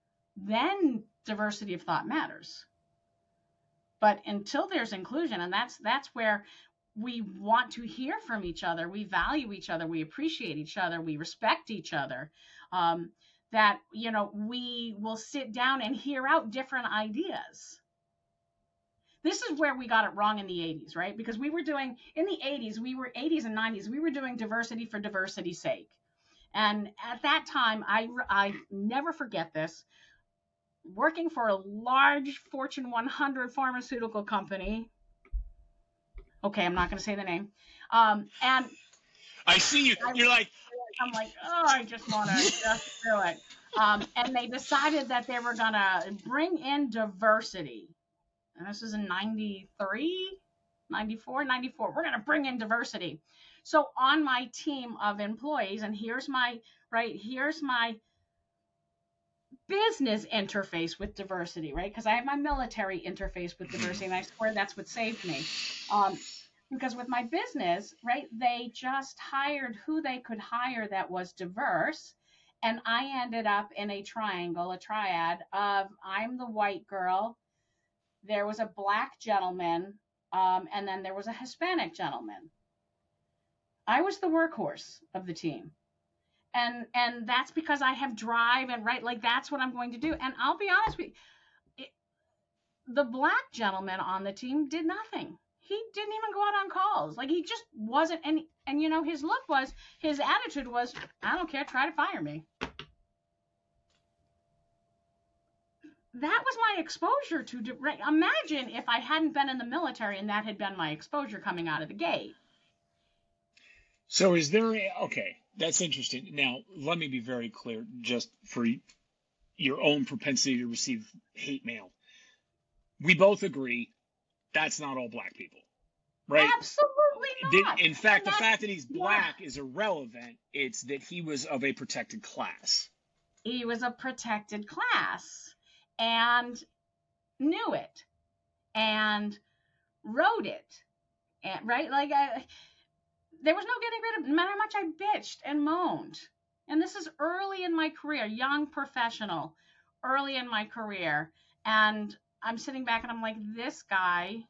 then diversity of thought matters. But until there's inclusion, and that's that's where we want to hear from each other, we value each other, we appreciate each other, we respect each other, um, that, you know, we will sit down and hear out different ideas. This is where we got it wrong in the eighties, right? Because we were doing, in the eighties, we were eighties and nineties, we were doing diversity for diversity's sake. And at that time, I, I never forget this, working for a large Fortune one hundred pharmaceutical company. Okay, I'm not going to say the name. Um, and I see you. I, You're like, I'm like, oh, I just want to just do it. Um, and they decided that they were going to bring in diversity. And this is in ninety-three, ninety-four, ninety-four. We're going to bring in diversity. So on my team of employees, and here's my, right, here's my business interface with diversity, right? Because I have my military interface with diversity, and I swear that's what saved me. Um, because with my business, right, they just hired who they could hire that was diverse, and I ended up in a triangle, a triad of I'm the white girl, there was a black gentleman, um, and then there was a Hispanic gentleman. I was the workhorse of the team. And and that's because I have drive and right, like that's what I'm going to do. And I'll be honest with you, it, the black gentleman on the team did nothing. He didn't even go out on calls. Like he just wasn't. And and you know his look was, his attitude was, I don't care, try to fire me. That was my exposure to. Right, imagine if I hadn't been in the military and that had been my exposure coming out of the gate. So is there a, okay, that's interesting. Now, let me be very clear, just for your own propensity to receive hate mail. We both agree that's not all black people, right? Absolutely not. In fact, the fact that he's black is irrelevant. It's that he was of a protected class. He was a protected class and knew it and wrote it, and right, like I. There was no getting rid of it, no matter how much I bitched and moaned. And this is early in my career, young professional, early in my career. And I'm sitting back and I'm like, this guy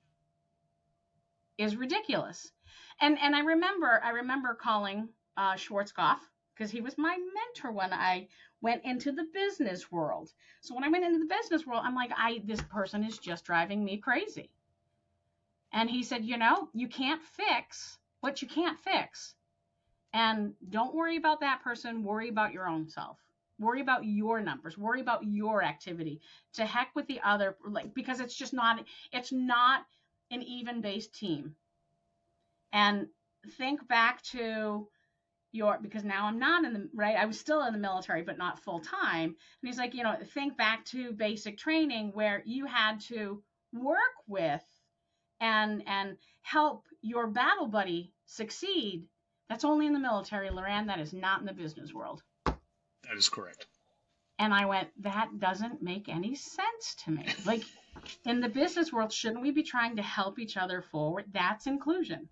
is ridiculous. And and I remember I remember calling uh, Schwarzkopf, because he was my mentor when I went into the business world. So when I went into the business world, I'm like, I this person is just driving me crazy. And he said, you know, you can't fix what you can't fix. And don't worry about that person. Worry about your own self. Worry about your numbers. Worry about your activity. To heck with the other, like, because it's just not, it's not an even-based team. And think back to your, because now I'm not in the, right? I was still in the military, but not full time. And he's like, you know, think back to basic training where you had to work with and and help your battle buddy succeed. That's only in the military, Loran. That is not in the business world. That is correct. And I went, that doesn't make any sense to me. Like, in the business world, shouldn't we be trying to help each other forward? That's inclusion.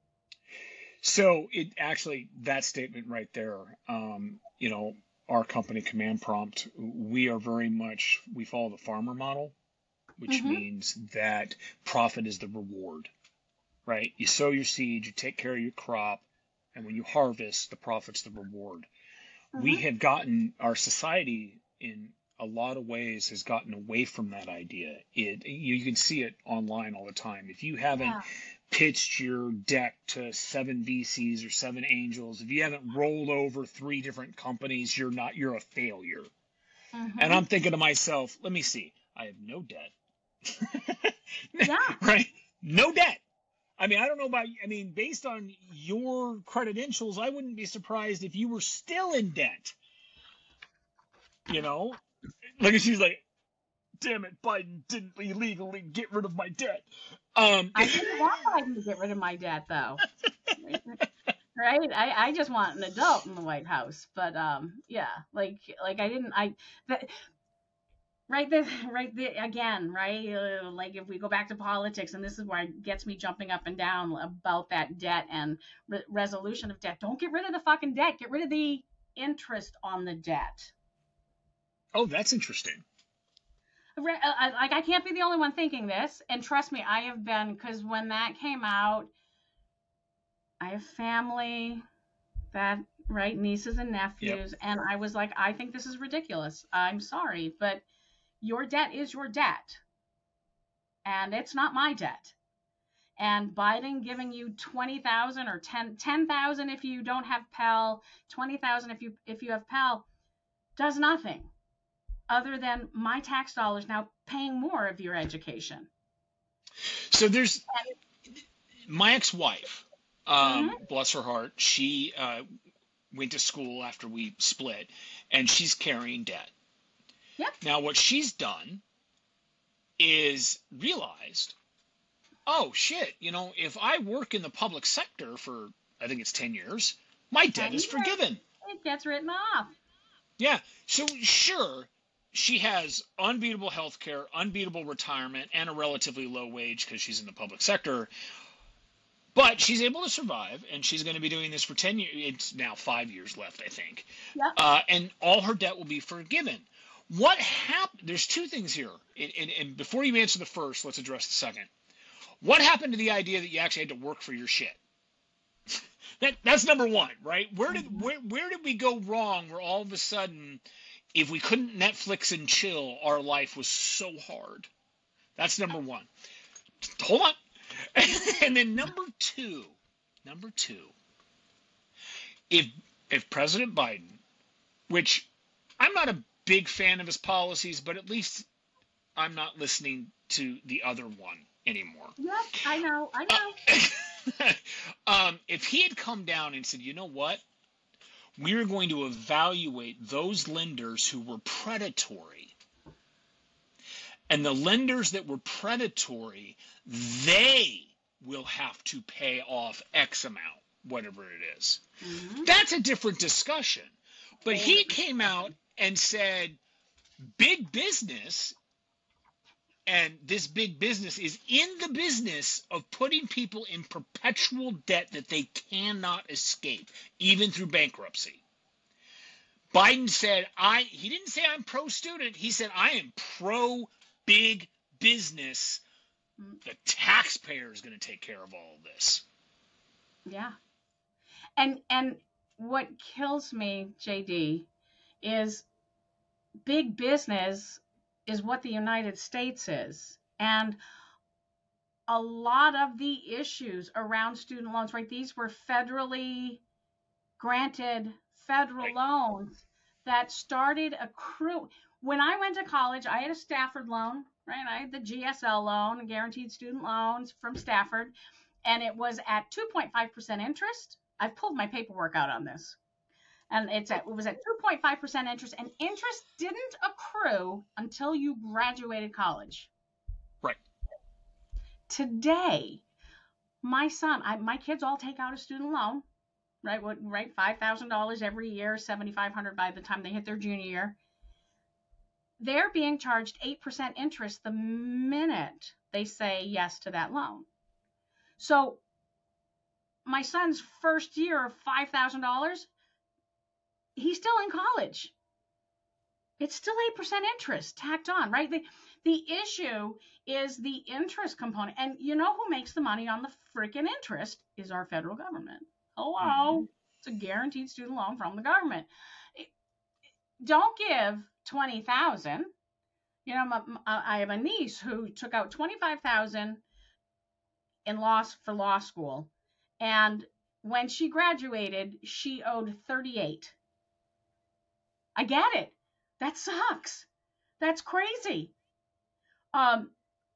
So it actually, that statement right there, um, you know, our company, Command Prompt, we are very much, we follow the farmer model, which mm-hmm. means that profit is the reward, right? You sow your seed, you take care of your crop, and when you harvest, the profit's the reward. Mm-hmm. We have gotten, our society in a lot of ways has gotten away from that idea. It you, you can see it online all the time. If you haven't yeah. pitched your deck to seven V Cs or seven angels, if you haven't rolled over three different companies, you're not, you're a failure. Mm-hmm. And I'm thinking to myself, let me see, I have no debt. Yeah. Right? No debt. I mean, I don't know about, I mean, based on your credentials, I wouldn't be surprised if you were still in debt. You know? Like, she's like, damn it, Biden didn't illegally get rid of my debt. Um, I didn't want Biden to get rid of my debt, though. Right? I, I just want an adult in the White House. But, um, yeah, like, like I didn't, I, that, Right, the, right, the, again, right, uh, like if we go back to politics, and this is where it gets me jumping up and down about that debt and re- resolution of debt. Don't get rid of the fucking debt. Get rid of the interest on the debt. Oh, that's interesting. Re- uh, I- Like, I can't be the only one thinking this. And trust me, I have been, because when that came out, I have family that, right, nieces and Yep. nephews, and I was like, I think this is ridiculous. I'm sorry, but your debt is your debt, and it's not my debt. And Biden giving you twenty thousand or ten ten thousand if you don't have Pell, twenty thousand if you if you have Pell, does nothing other than my tax dollars now paying more of your education. So there's my ex-wife, um, Mm-hmm. bless her heart. She uh, went to school after we split, and she's carrying debt. Yep. Now, what she's done is realized, oh shit, you know, if I work in the public sector for, I think it's ten years, my debt ten is years, forgiven. it gets written off. Yeah. So sure, she has unbeatable health care, unbeatable retirement, and a relatively low wage because she's in the public sector. But she's able to survive, and she's going to be doing this for ten years. It's now five years left, I think. Yep. Uh, and all her debt will be forgiven. What happened? There's two things here. And, and, and before you answer the first, let's address the second. What happened to the idea that you actually had to work for your shit? That that's number one, right? Where did where where did we go wrong? Where all of a sudden, if we couldn't Netflix and chill, our life was so hard. That's number one. Hold on. And then number two, number two, if if President Biden, which I'm not a big fan of his policies, but at least I'm not listening to the other one anymore. Yep. I know. I know. um, if he had come down and said, you know what, we are going to evaluate those lenders who were predatory, and the lenders that were predatory, they will have to pay off X amount, whatever it is. Mm-hmm. That's a different discussion. But he came out and said, big business, and this big business is in the business of putting people in perpetual debt that they cannot escape, even through bankruptcy. Biden said, I, he didn't say I'm pro-student. He said, I am pro-big business. The taxpayer is going to take care of all of this. Yeah. And and what kills me, J D, is big business is what the United States is. And a lot of the issues around student loans, right? These were federally granted federal Right. loans that started accruing. When I went to college, I had a Stafford loan, right? I had the G S L loan, guaranteed student loans from Stafford, and it was at two point five percent interest. I've pulled my paperwork out on this. And it's at, it was at two point five percent interest, and interest didn't accrue until you graduated college. Right. Today, my son, I, my kids all take out a student loan, right? What, right? five thousand dollars every year, seven thousand five hundred dollars by the time they hit their junior year. They're being charged eight percent interest the minute they say yes to that loan. So my son's first year of five thousand dollars, he's still in college. It's still eight percent interest tacked on, right? The, the issue is the interest component. And you know who makes the money on the freaking interest is our federal government. Hello. Mm-hmm. It's a guaranteed student loan from the government. It, don't give twenty thousand dollars. You know, my, my, I have a niece who took out twenty-five thousand dollars in loss for law school. And when she graduated, she owed thirty-eight thousand dollars. I get it. That sucks. That's crazy. Um,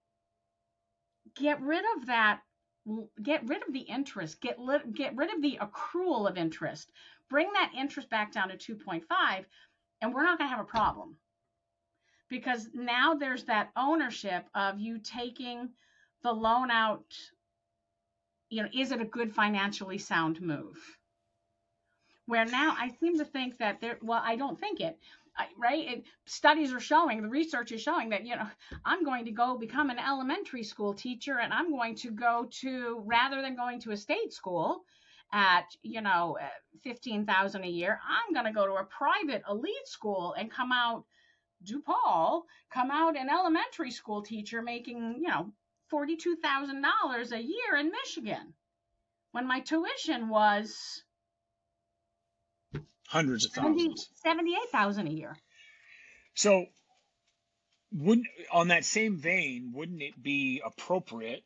get rid of that. Get rid of the interest. Get, li- get rid of the accrual of interest. Bring that interest back down to two point five, and we're not going to have a problem. Because now there's that ownership of you taking the loan out. You know, is it a good financially sound move? Where now I seem to think that there, well, I don't think it, right? It, studies are showing, the research is showing that, you know, I'm going to go become an elementary school teacher, and I'm going to go to, rather than going to a state school at, you know, fifteen thousand a year, I'm going to go to a private elite school and come out DePaul come out an elementary school teacher making, you know, forty-two thousand dollars a year in Michigan when my tuition was hundreds of seventy, thousands. seventy-eight thousand a year. So, wouldn't on that same vein, wouldn't it be appropriate,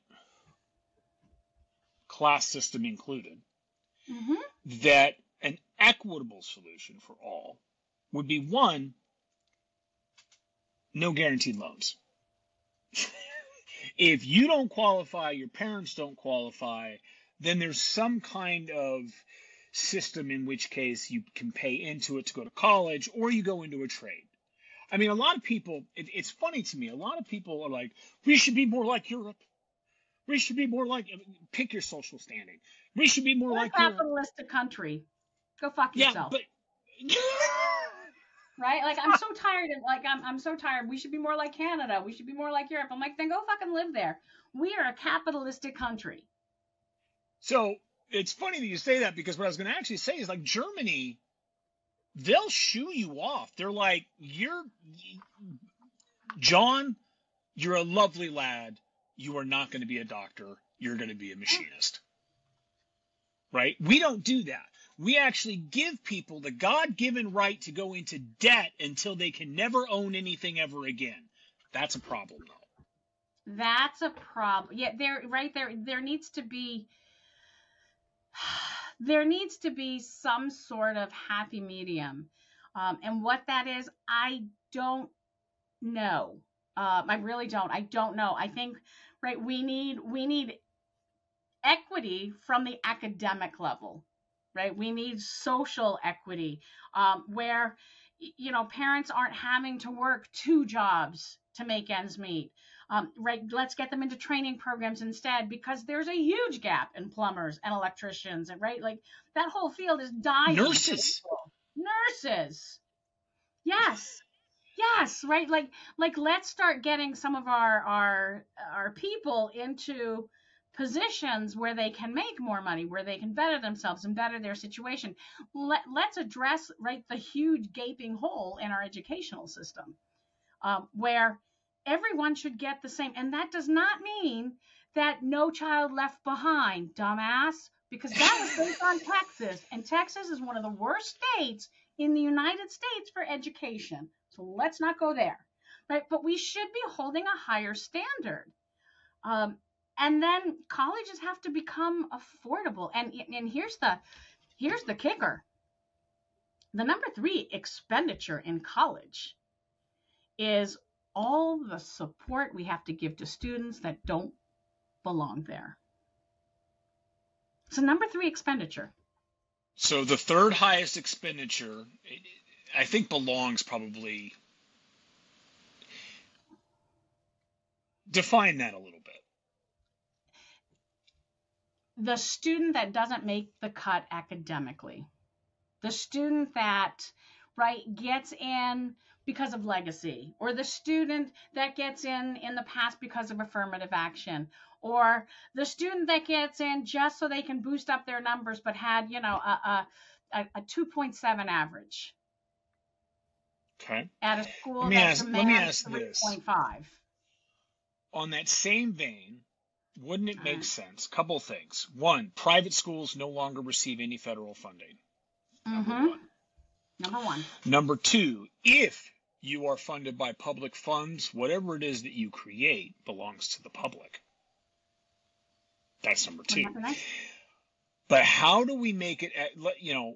class system included, Mm-hmm. that an equitable solution for all would be one, no guaranteed loans. If you don't qualify, your parents don't qualify, then there's some kind of system in which case you can pay into it to go to college or you go into a trade. I mean, a lot of people, it, it's funny to me, a lot of people are like, we should be more like Europe. We should be more like, pick your social standing. We should be more We're like a Europe. capitalistic country. Go fuck Yeah, yourself. but right? Like I'm so tired of like I'm I'm so tired. We should be more like Canada. We should be more like Europe. I'm like, then go fucking live there. We are a capitalistic country. So it's funny that you say that, because what I was going to actually say is, like, Germany, they'll shoo you off. They're like, you're John, you're a lovely lad. You are not going to be a doctor. You're going to be a machinist. Right? We don't do that. We actually give people the God-given right to go into debt until they can never own anything ever again. That's a problem, though. That's a problem. Yeah, there right there there needs to be there needs to be some sort of happy medium. Um, and what that is, I don't know. Um, I really don't. I don't know. I think, right, we need we need equity from the academic level, right? We need social equity, um, where, you know, parents aren't having to work two jobs to make ends meet. Um, right? Let's get them into training programs instead, because there's a huge gap in plumbers and electricians, and right, like that whole field is dying. Nurses. Nurses. Yes. Yes, right. Like, like let's start getting some of our our our people into positions where they can make more money, where they can better themselves and better their situation. Let, let's address, right, the huge gaping hole in our educational system, um, where everyone should get the same. And that does not mean that no child left behind, dumbass, because that was based on Texas. And Texas is one of the worst states in the United States for education. So let's not go there, right? But we should be holding a higher standard. Um, and then colleges have to become affordable. And, and here's the here's the kicker. The number three expenditure in college is all the support we have to give to students that don't belong there. It's a number three expenditure. So the third highest expenditure, I think, belongs probably. Define that a little bit. The student that doesn't make the cut academically. The student that, right, gets in because of legacy, or the student that gets in in the past because of affirmative action, or the student that gets in just so they can boost up their numbers but had, you know, a, a, a two point seven average. Okay. At a school let me that ask, let me ask three this. point five. On that same vein, wouldn't it make sense? Couple things. One, private schools no longer receive any federal funding. Number Mm-hmm. one. Number one. Number two, if you are funded by public funds, whatever it is that you create belongs to the public. That's number two. Nice. But how do we make it, you know,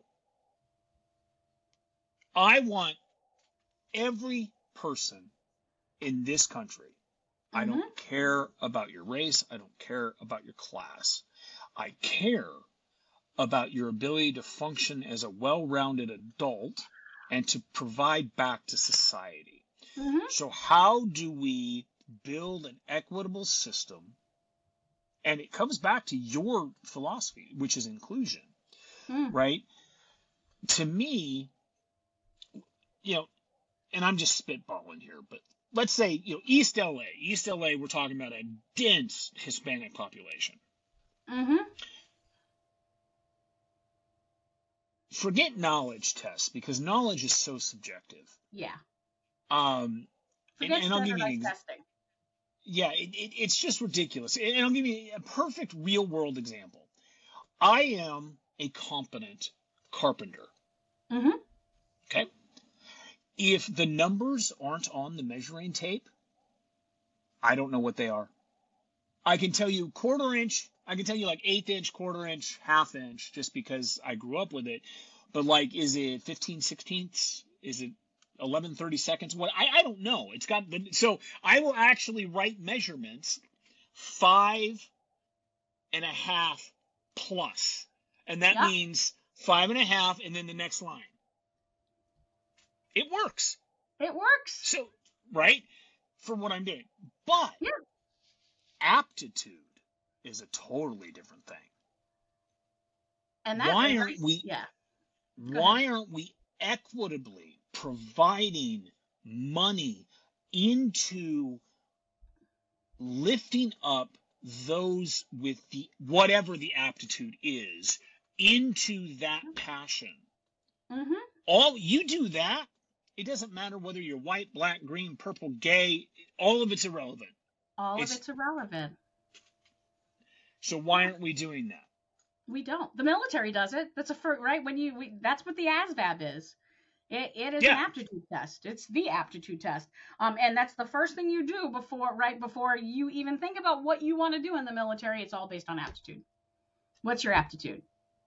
I want every person in this country, I Mm-hmm. don't care about your race, I don't care about your class, I care about your ability to function as a well-rounded adult and to provide back to society. Mm-hmm. So how do we build an equitable system? And it comes back to your philosophy, which is inclusion, Mm. right? To me, you know, and I'm just spitballing here, but let's say, you know, East L A, East L A, we're talking about a dense Hispanic population. Mm-hmm. Forget knowledge tests, because knowledge is so subjective. Yeah. Um, and, Forget and I'll give you an standardized example. testing. Yeah, it, it, it's just ridiculous. And I'll give you a perfect real world example. I am a competent carpenter. Mm-hmm. Okay. If the numbers aren't on the measuring tape, I don't know what they are. I can tell you quarter inch, I can tell you like eighth inch, quarter inch, half inch, just because I grew up with it. But like, is it fifteen sixteenths? Is it eleven thirty seconds? What? I, I don't know. It's got the, so I will actually write measurements five and a half plus. And that Yep. means five and a half and then the next line. It works. It works. So, right? For what I'm doing. But Yeah. aptitude is a totally different thing. And that Why varies. aren't we Yeah. why aren't we equitably providing money into lifting up those with the whatever the aptitude is into that passion? Mm-hmm. All you do that, it doesn't matter whether you're white, black, green, purple, gay, all of it's irrelevant. All It's- of it's irrelevant. So why aren't we doing that? We don't. The military does it. That's a first, right? When you, we, that's what the A S V A B is. It, it is Yeah. an aptitude test. It's the aptitude test. Um, and that's the first thing you do before, right before you even think about what you want to do in the military. It's all based on aptitude. What's your aptitude?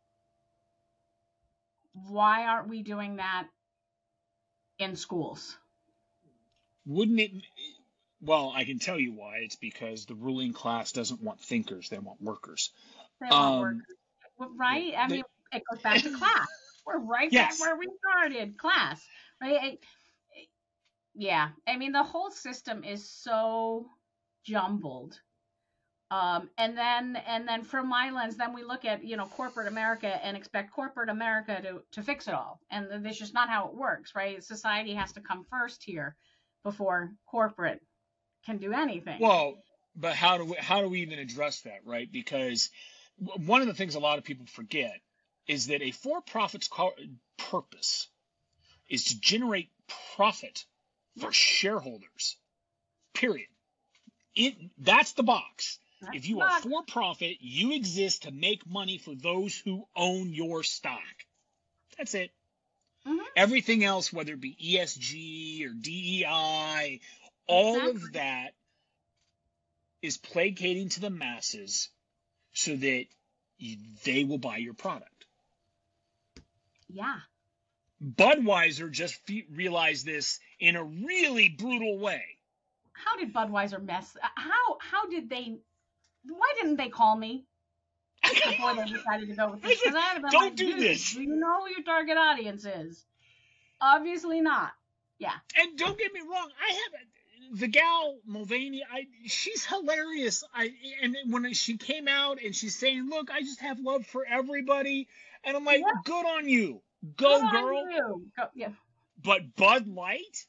Why aren't we doing that in schools? Wouldn't it? Well, I can tell you why. It's because the ruling class doesn't want thinkers; they want workers. They want Um, workers, right? I they- mean, it goes back to class. We're right Yes. back where we started, class, right? It- it- yeah, I mean, the whole system is so jumbled. Um, and then, and then from my lens, then we look at, you know, corporate America and expect corporate America to, to fix it all. And that's just not how it works, right? Society has to come first here before corporate can do anything. Well, but how do we, how do we even address that, right? Because w- one of the things a lot of people forget is that a for-profit's co- purpose is to generate profit for shareholders. Period. It that's the box. That's If you the are box. for profit, you exist to make money for those who own your stock. That's it. Mhm. Everything else, whether it be E S G or D E I, all Exactly. of that is placating to the masses so that you, they will buy your product. Yeah. Budweiser just fe- realized this in a really brutal way. How did Budweiser mess? How how did they? Why didn't they call me before they decided to go with this? Because I had been Don't like, do dude, this. do you know who your target audience is? Obviously not. Yeah. And don't get me wrong, I have the gal Mulvaney. I she's hilarious. I and when she came out and she's saying, "Look, I just have love for everybody," and I'm like, Yeah. "Good on you, go Good on girl." you. Go, yeah. But Bud Light,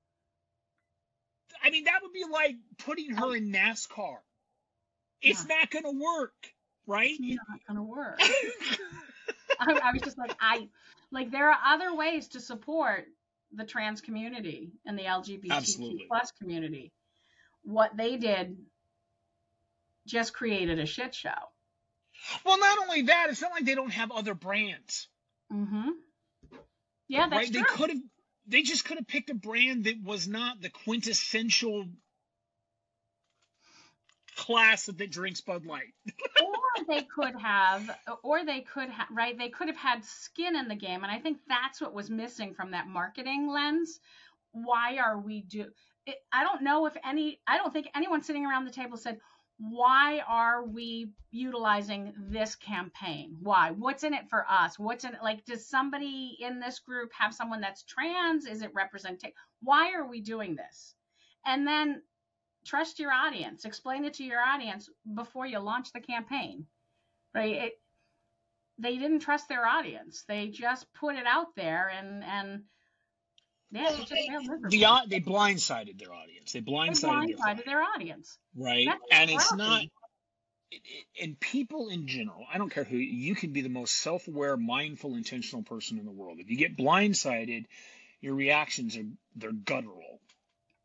I mean, that would be like putting her in NASCAR. It's Yeah. not going to work, right? It's not gonna work. I, I was just like, I like there are other ways to support the trans community and the L G B T Q Absolutely. plus community. What they did just created a shit show. Well, not only that, it's not like they don't have other brands, Mm-hmm. Yeah, that's right? true. They could have, they just could have picked a brand that was not the quintessential class that drinks Bud Light. Or they could have, or they could have, right? They could have had skin in the game, and I think that's what was missing from that marketing lens. Why are we do? It, I don't know if any. I don't think anyone sitting around the table said, "Why are we utilizing this campaign? Why? What's in it for us? What's in it? Like, does somebody in this group have someone that's trans? Is it representation? Why are we doing this?" And then trust your audience. Explain it to your audience before you launch the campaign, right? It, they didn't trust their audience. They just put it out there, and and yeah, Well, it just they, failed miserably. the, au- they blindsided their audience. They They blindsided their blindsided client, their audience. right? That's And it's crappy. not. It, it, and people in general, I don't care who, you can be the most self-aware, mindful, intentional person in the world. If you get blindsided, your reactions are they're guttural.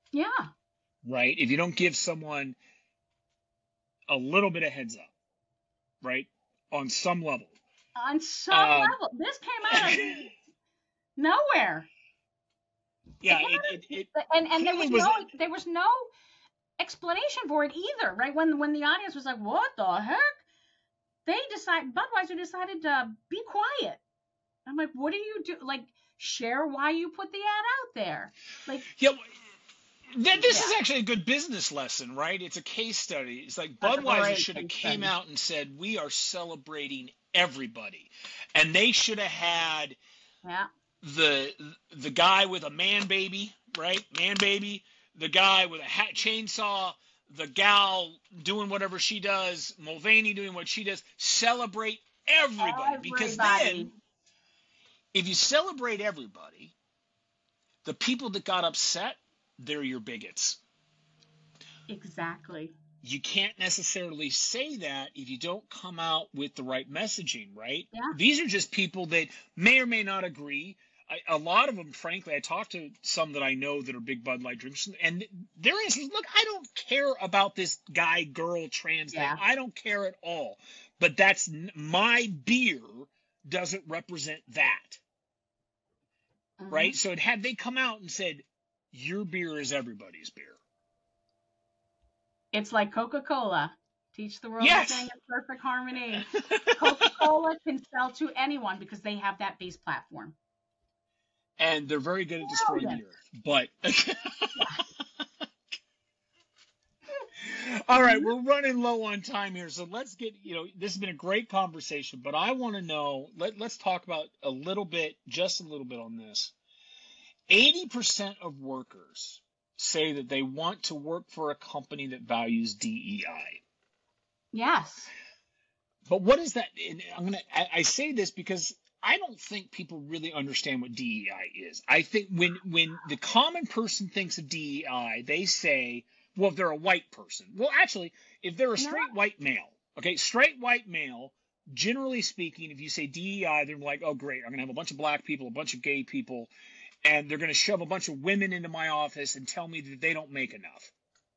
Yeah. right? If you don't give someone a little bit of heads up, right, on some level. On some Um, level, this came out of nowhere. It yeah, came it, it, it out of, and and there clearly was was, no there was no explanation for it either, right? When when the audience was like, "What the heck?" They decided Budweiser decided to be quiet. I'm like, "What do you do? Like, share why you put the ad out there." Like, yeah, Th- this yeah, is actually a good business lesson, right? It's a case study. It's like that's a Budweiser great should have case came study. out and said, "We are celebrating everybody," and they should have had Yeah. the the guy with a man baby, right? Man baby, the guy with a hat chainsaw, the gal doing whatever she does, Mulvaney doing what she does. Celebrate everybody, because Everybody. then if you celebrate everybody, the people that got upset, they're your bigots. Exactly. You can't necessarily say that if you don't come out with the right messaging, right? Yeah. These are just people that may or may not agree. I, a lot of them, frankly, I talked to some that I know that are big Bud Light drinkers, and their answer is, look, I don't care about this guy, girl, trans thing. Yeah. I don't care at all. But that's my beer doesn't represent that, Hmm. right? So it had they come out and said, your beer is everybody's beer. It's like Coca-Cola. Teach the world to sing Yes. in perfect harmony. Coca-Cola can sell to anyone because they have that base platform. And they're very good at destroying Brilliant. the earth. But Yeah. all right, we're running low on time here, so let's get, you know, this has been a great conversation, but I want to know, let, let's talk about a little bit, just a little bit on this. eighty percent of workers say that they want to work for a company that values D E I. Yes. But what is that? And I'm gonna. I, I say this because I don't think people really understand what D E I is. I think when when the common person thinks of D E I, they say, well, if they're a white person. Well, actually, if they're a No. straight white male, okay, straight white male, generally speaking, if you say D E I, they're like, oh, great, I'm gonna have a bunch of black people, a bunch of gay people, and they're gonna shove a bunch of women into my office and tell me that they don't make enough.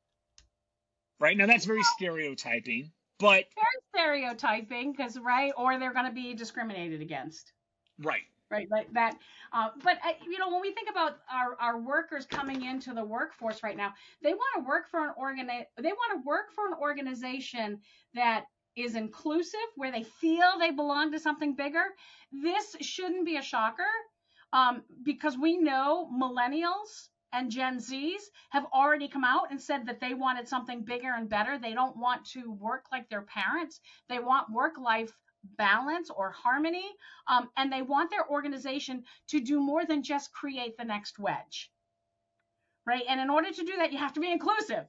Right now, that's very stereotyping, but Very stereotyping, because right, or they're going to be discriminated against. right. Right, like that. Uh, but uh, you know, when we think about our, our workers coming into the workforce right now, they want to work for an organ. They want to work for an organization that is inclusive, where they feel they belong to something bigger. This shouldn't be a shocker, um, because we know millennials and Gen Zs have already come out and said that they wanted something bigger and better. They don't want to work like their parents. They want work-life balance or harmony, um, and they want their organization to do more than just create the next wedge, right? And in order to do that, you have to be inclusive.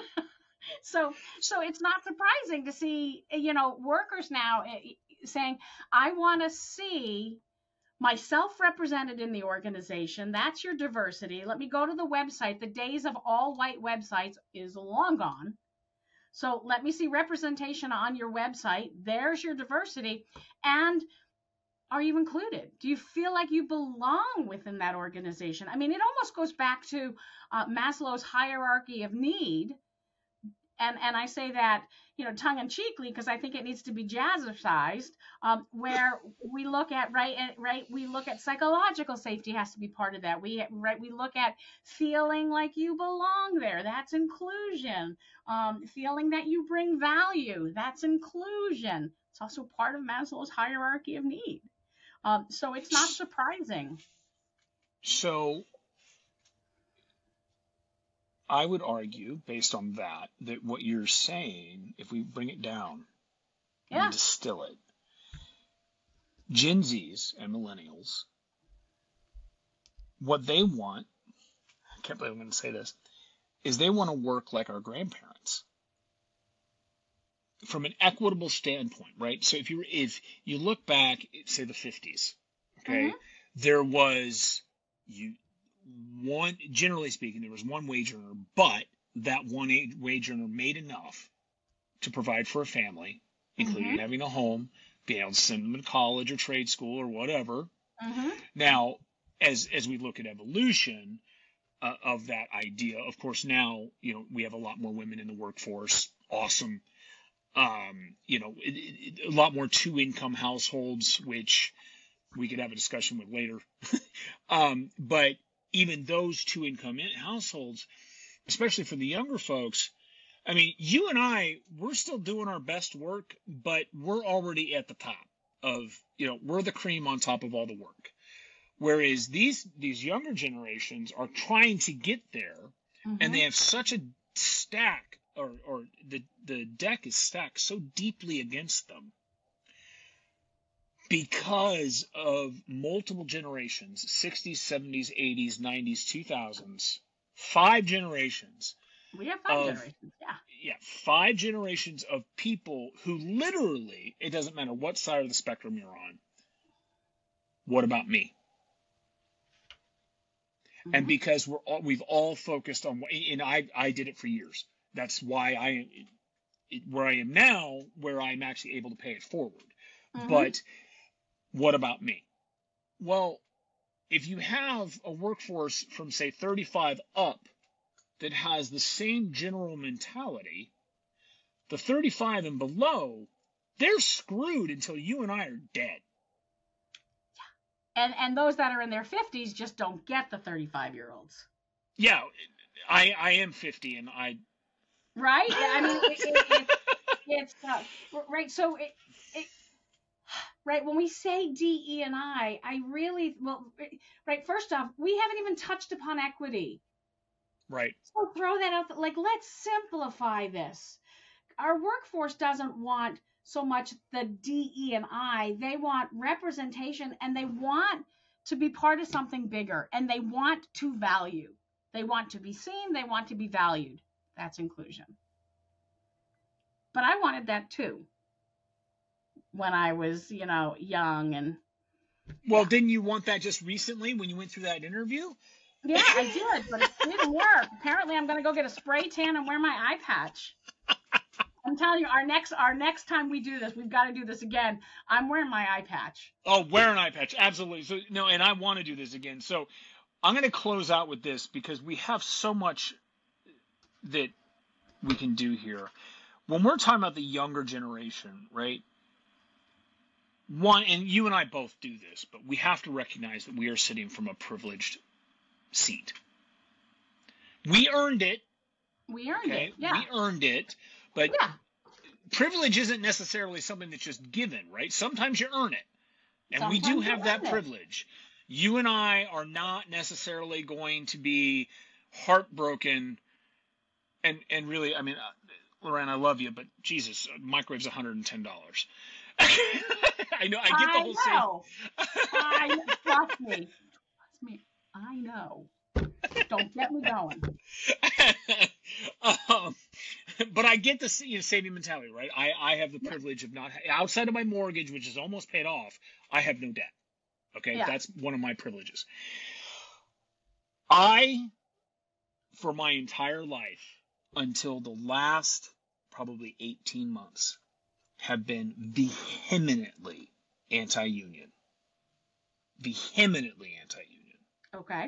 so so it's not surprising to see, you know, workers now saying, I want to see myself represented in the organization. That's your diversity. Let me go to the website. The days of all white websites is long gone. So let me see representation on your website. There's your diversity. And are you included? Do you feel like you belong within that organization? I mean, it almost goes back to uh, Maslow's hierarchy of need. And, and I say that, you know, tongue in cheekly, because I think it needs to be jazzercised, um, where we look at, right, right, we look at psychological safety has to be part of that. We, right, we look at feeling like you belong there. That's inclusion. Um, feeling that you bring value. That's inclusion. It's also part of Maslow's hierarchy of need. Um, so it's not surprising. So I would argue, based on that, that what you're saying, if we bring it down Yeah. and distill it, Gen Zs and millennials, what they want, I can't believe I'm going to say this, is they want to work like our grandparents. From an equitable standpoint, right? So if you if you look back, say the fifties, okay, Mm-hmm. there was you one generally speaking, there was one wage earner, but that one wage earner made enough to provide for a family, including Mm-hmm. having a home, being able to send them to college or trade school or whatever. Mm-hmm. Now, as as we look at evolution, uh, of that idea. Of course, now, you know, we have a lot more women in the workforce. Awesome. Um, you know, it, it, a lot more two income households, which we could have a discussion with later. um, but even those two income households, especially for the younger folks, I mean, you and I, we're still doing our best work, but we're already at the top of, you know, we're the cream on top of all the work. Whereas these these younger generations are trying to get there, mm-hmm. and they have such a stack, or, or the, the deck is stacked so deeply against them because of multiple generations, sixties, seventies, eighties, nineties, two thousands, five generations. We have five of, generations, yeah. Yeah, five generations of people who literally, it doesn't matter what side of the spectrum you're on, what about me? Mm-hmm. And because we're all, we've all focused on, and I I did it for years. That's why I where I am now, where I'm actually able to pay it forward. Mm-hmm. But what about me? Well, if you have a workforce from, say, thirty-five up that has the same general mentality, the thirty-five and below, they're screwed until you and I are dead. And and those that are in their fifties just don't get the thirty-five-year-olds. Yeah, I I am fifty, and I. Right? I mean, it, it, it, it's uh, right. So it, it right when we say D E and I, I really well. Right. First off, we haven't even touched upon equity. Right. So throw that out. Like, let's simplify this. Our workforce doesn't want so much the D E and I, they want representation, and they want to be part of something bigger, and they want to value. They want to be seen. They want to be valued. That's inclusion. But I wanted that too when I was, you know, young and. Well, yeah. Didn't you want that just recently when you went through that interview? Yeah, I did, but it didn't work. Apparently, I'm going to go get a spray tan and wear my eye patch. I'm telling you, our next our next time we do this, we've got to do this again. I'm wearing my eye patch. Oh, wear an eye patch, absolutely. So no, and I want to do this again. So I'm going to close out with this because we have so much that we can do here. When we're talking about the younger generation, right? One, and you and I both do this, but we have to recognize that we are sitting from a privileged seat. We earned it. We earned okay? it. Yeah. We earned it. But yeah. privilege isn't necessarily something that's just given, right? Sometimes you earn it. And Sometimes we do have that it. privilege. You and I are not necessarily going to be heartbroken. And and really, I mean, uh, Lorraine, I love you, but Jesus, microwave's one hundred ten dollars. I know, I get the whole I know. I trust me. Trust me. I know. Don't get me going. um, but I get the you know, saving mentality, right? I, I have the yeah. privilege of not, outside of my mortgage, which is almost paid off, I have no debt. Okay, yeah. That's one of my privileges. I, for my entire life, until the last probably eighteen months, have been vehemently anti-union. Vehemently anti-union. Okay.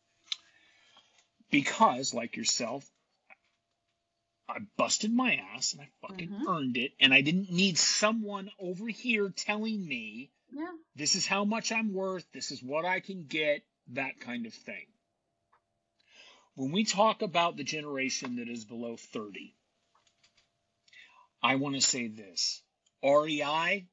Because, like yourself, I busted my ass and I fucking mm-hmm. earned it. And I didn't need someone over here telling me, yeah. this is how much I'm worth, this is what I can get, that kind of thing. When we talk about the generation that is below thirty, I want to say this. R E I,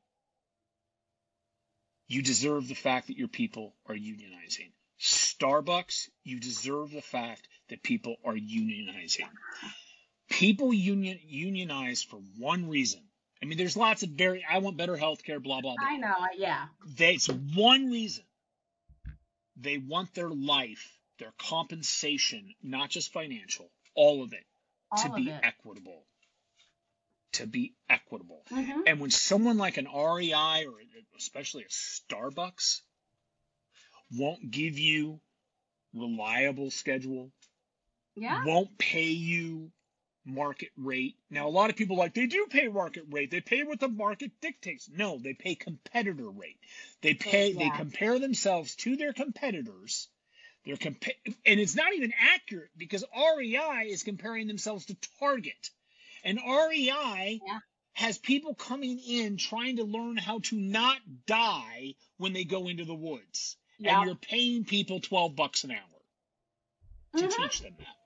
you deserve the fact that your people are unionizing. Starbucks, you deserve the fact that people are unionizing. People union unionize for one reason. I mean, there's lots of very, I want better health care, blah, blah, blah. I know, yeah. That's one reason. They want their life, their compensation, not just financial, all of it, all to of be it. equitable. To be equitable. Mm-hmm. And when someone like an R E I or especially a Starbucks won't give you reliable schedule, yeah. won't pay you market rate. Now, a lot of people are like, they do pay market rate. They pay what the market dictates. No, they pay competitor rate. They pay. Yeah. They compare themselves to their competitors. They're compa- and it's not even accurate because R E I is comparing themselves to Target. And R E I Yeah. has people coming in trying to learn how to not die when they go into the woods. Yep. And you're paying people twelve bucks an hour to Mhm. teach them that.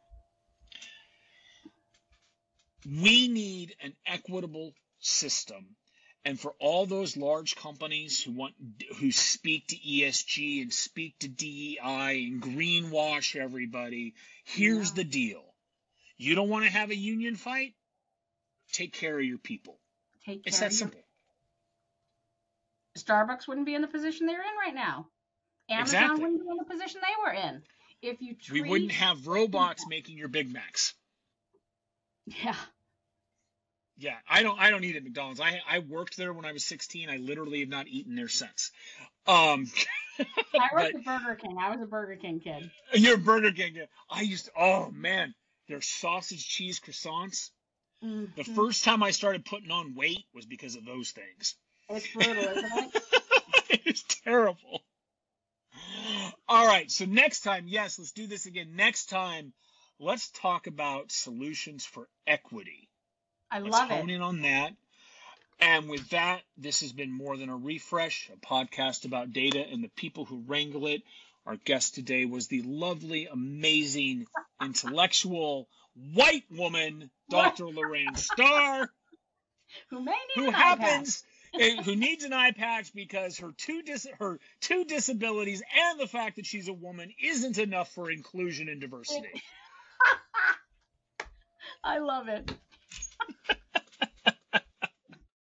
We need an equitable system. And for all those large companies who want who speak to E S G and speak to D E I and greenwash everybody, here's Yeah. the deal. You don't want to have a union fight? Take care of your people. Take It's care that of your simple. Starbucks wouldn't be in the position they're in right now. Amazon Exactly. wouldn't be in the position they were in if you treat We wouldn't have robots making your Big Macs. Yeah. Yeah, I don't I don't eat at McDonald's. I I worked there when I was sixteen. I literally have not eaten there since. Um I worked but at Burger King. I was a Burger King kid. you're Burger King. I used to, oh man, their sausage cheese croissants. Mm-hmm. The first time I started putting on weight was because of those things. It's brutal, isn't it? It's terrible. All right, so next time, yes, let's do this again. Next time, let's talk about solutions for equity. I Let's love hone it. in on that. And with that, this has been More Than a Refresh, a podcast about data and the people who wrangle it. Our guest today was the lovely, amazing, intellectual, white woman, Doctor Lorraine Starr, Who may need who an happens, eh, who needs an eye patch because her two dis- her two disabilities and the fact that she's a woman isn't enough for inclusion and diversity. iPad. I love it.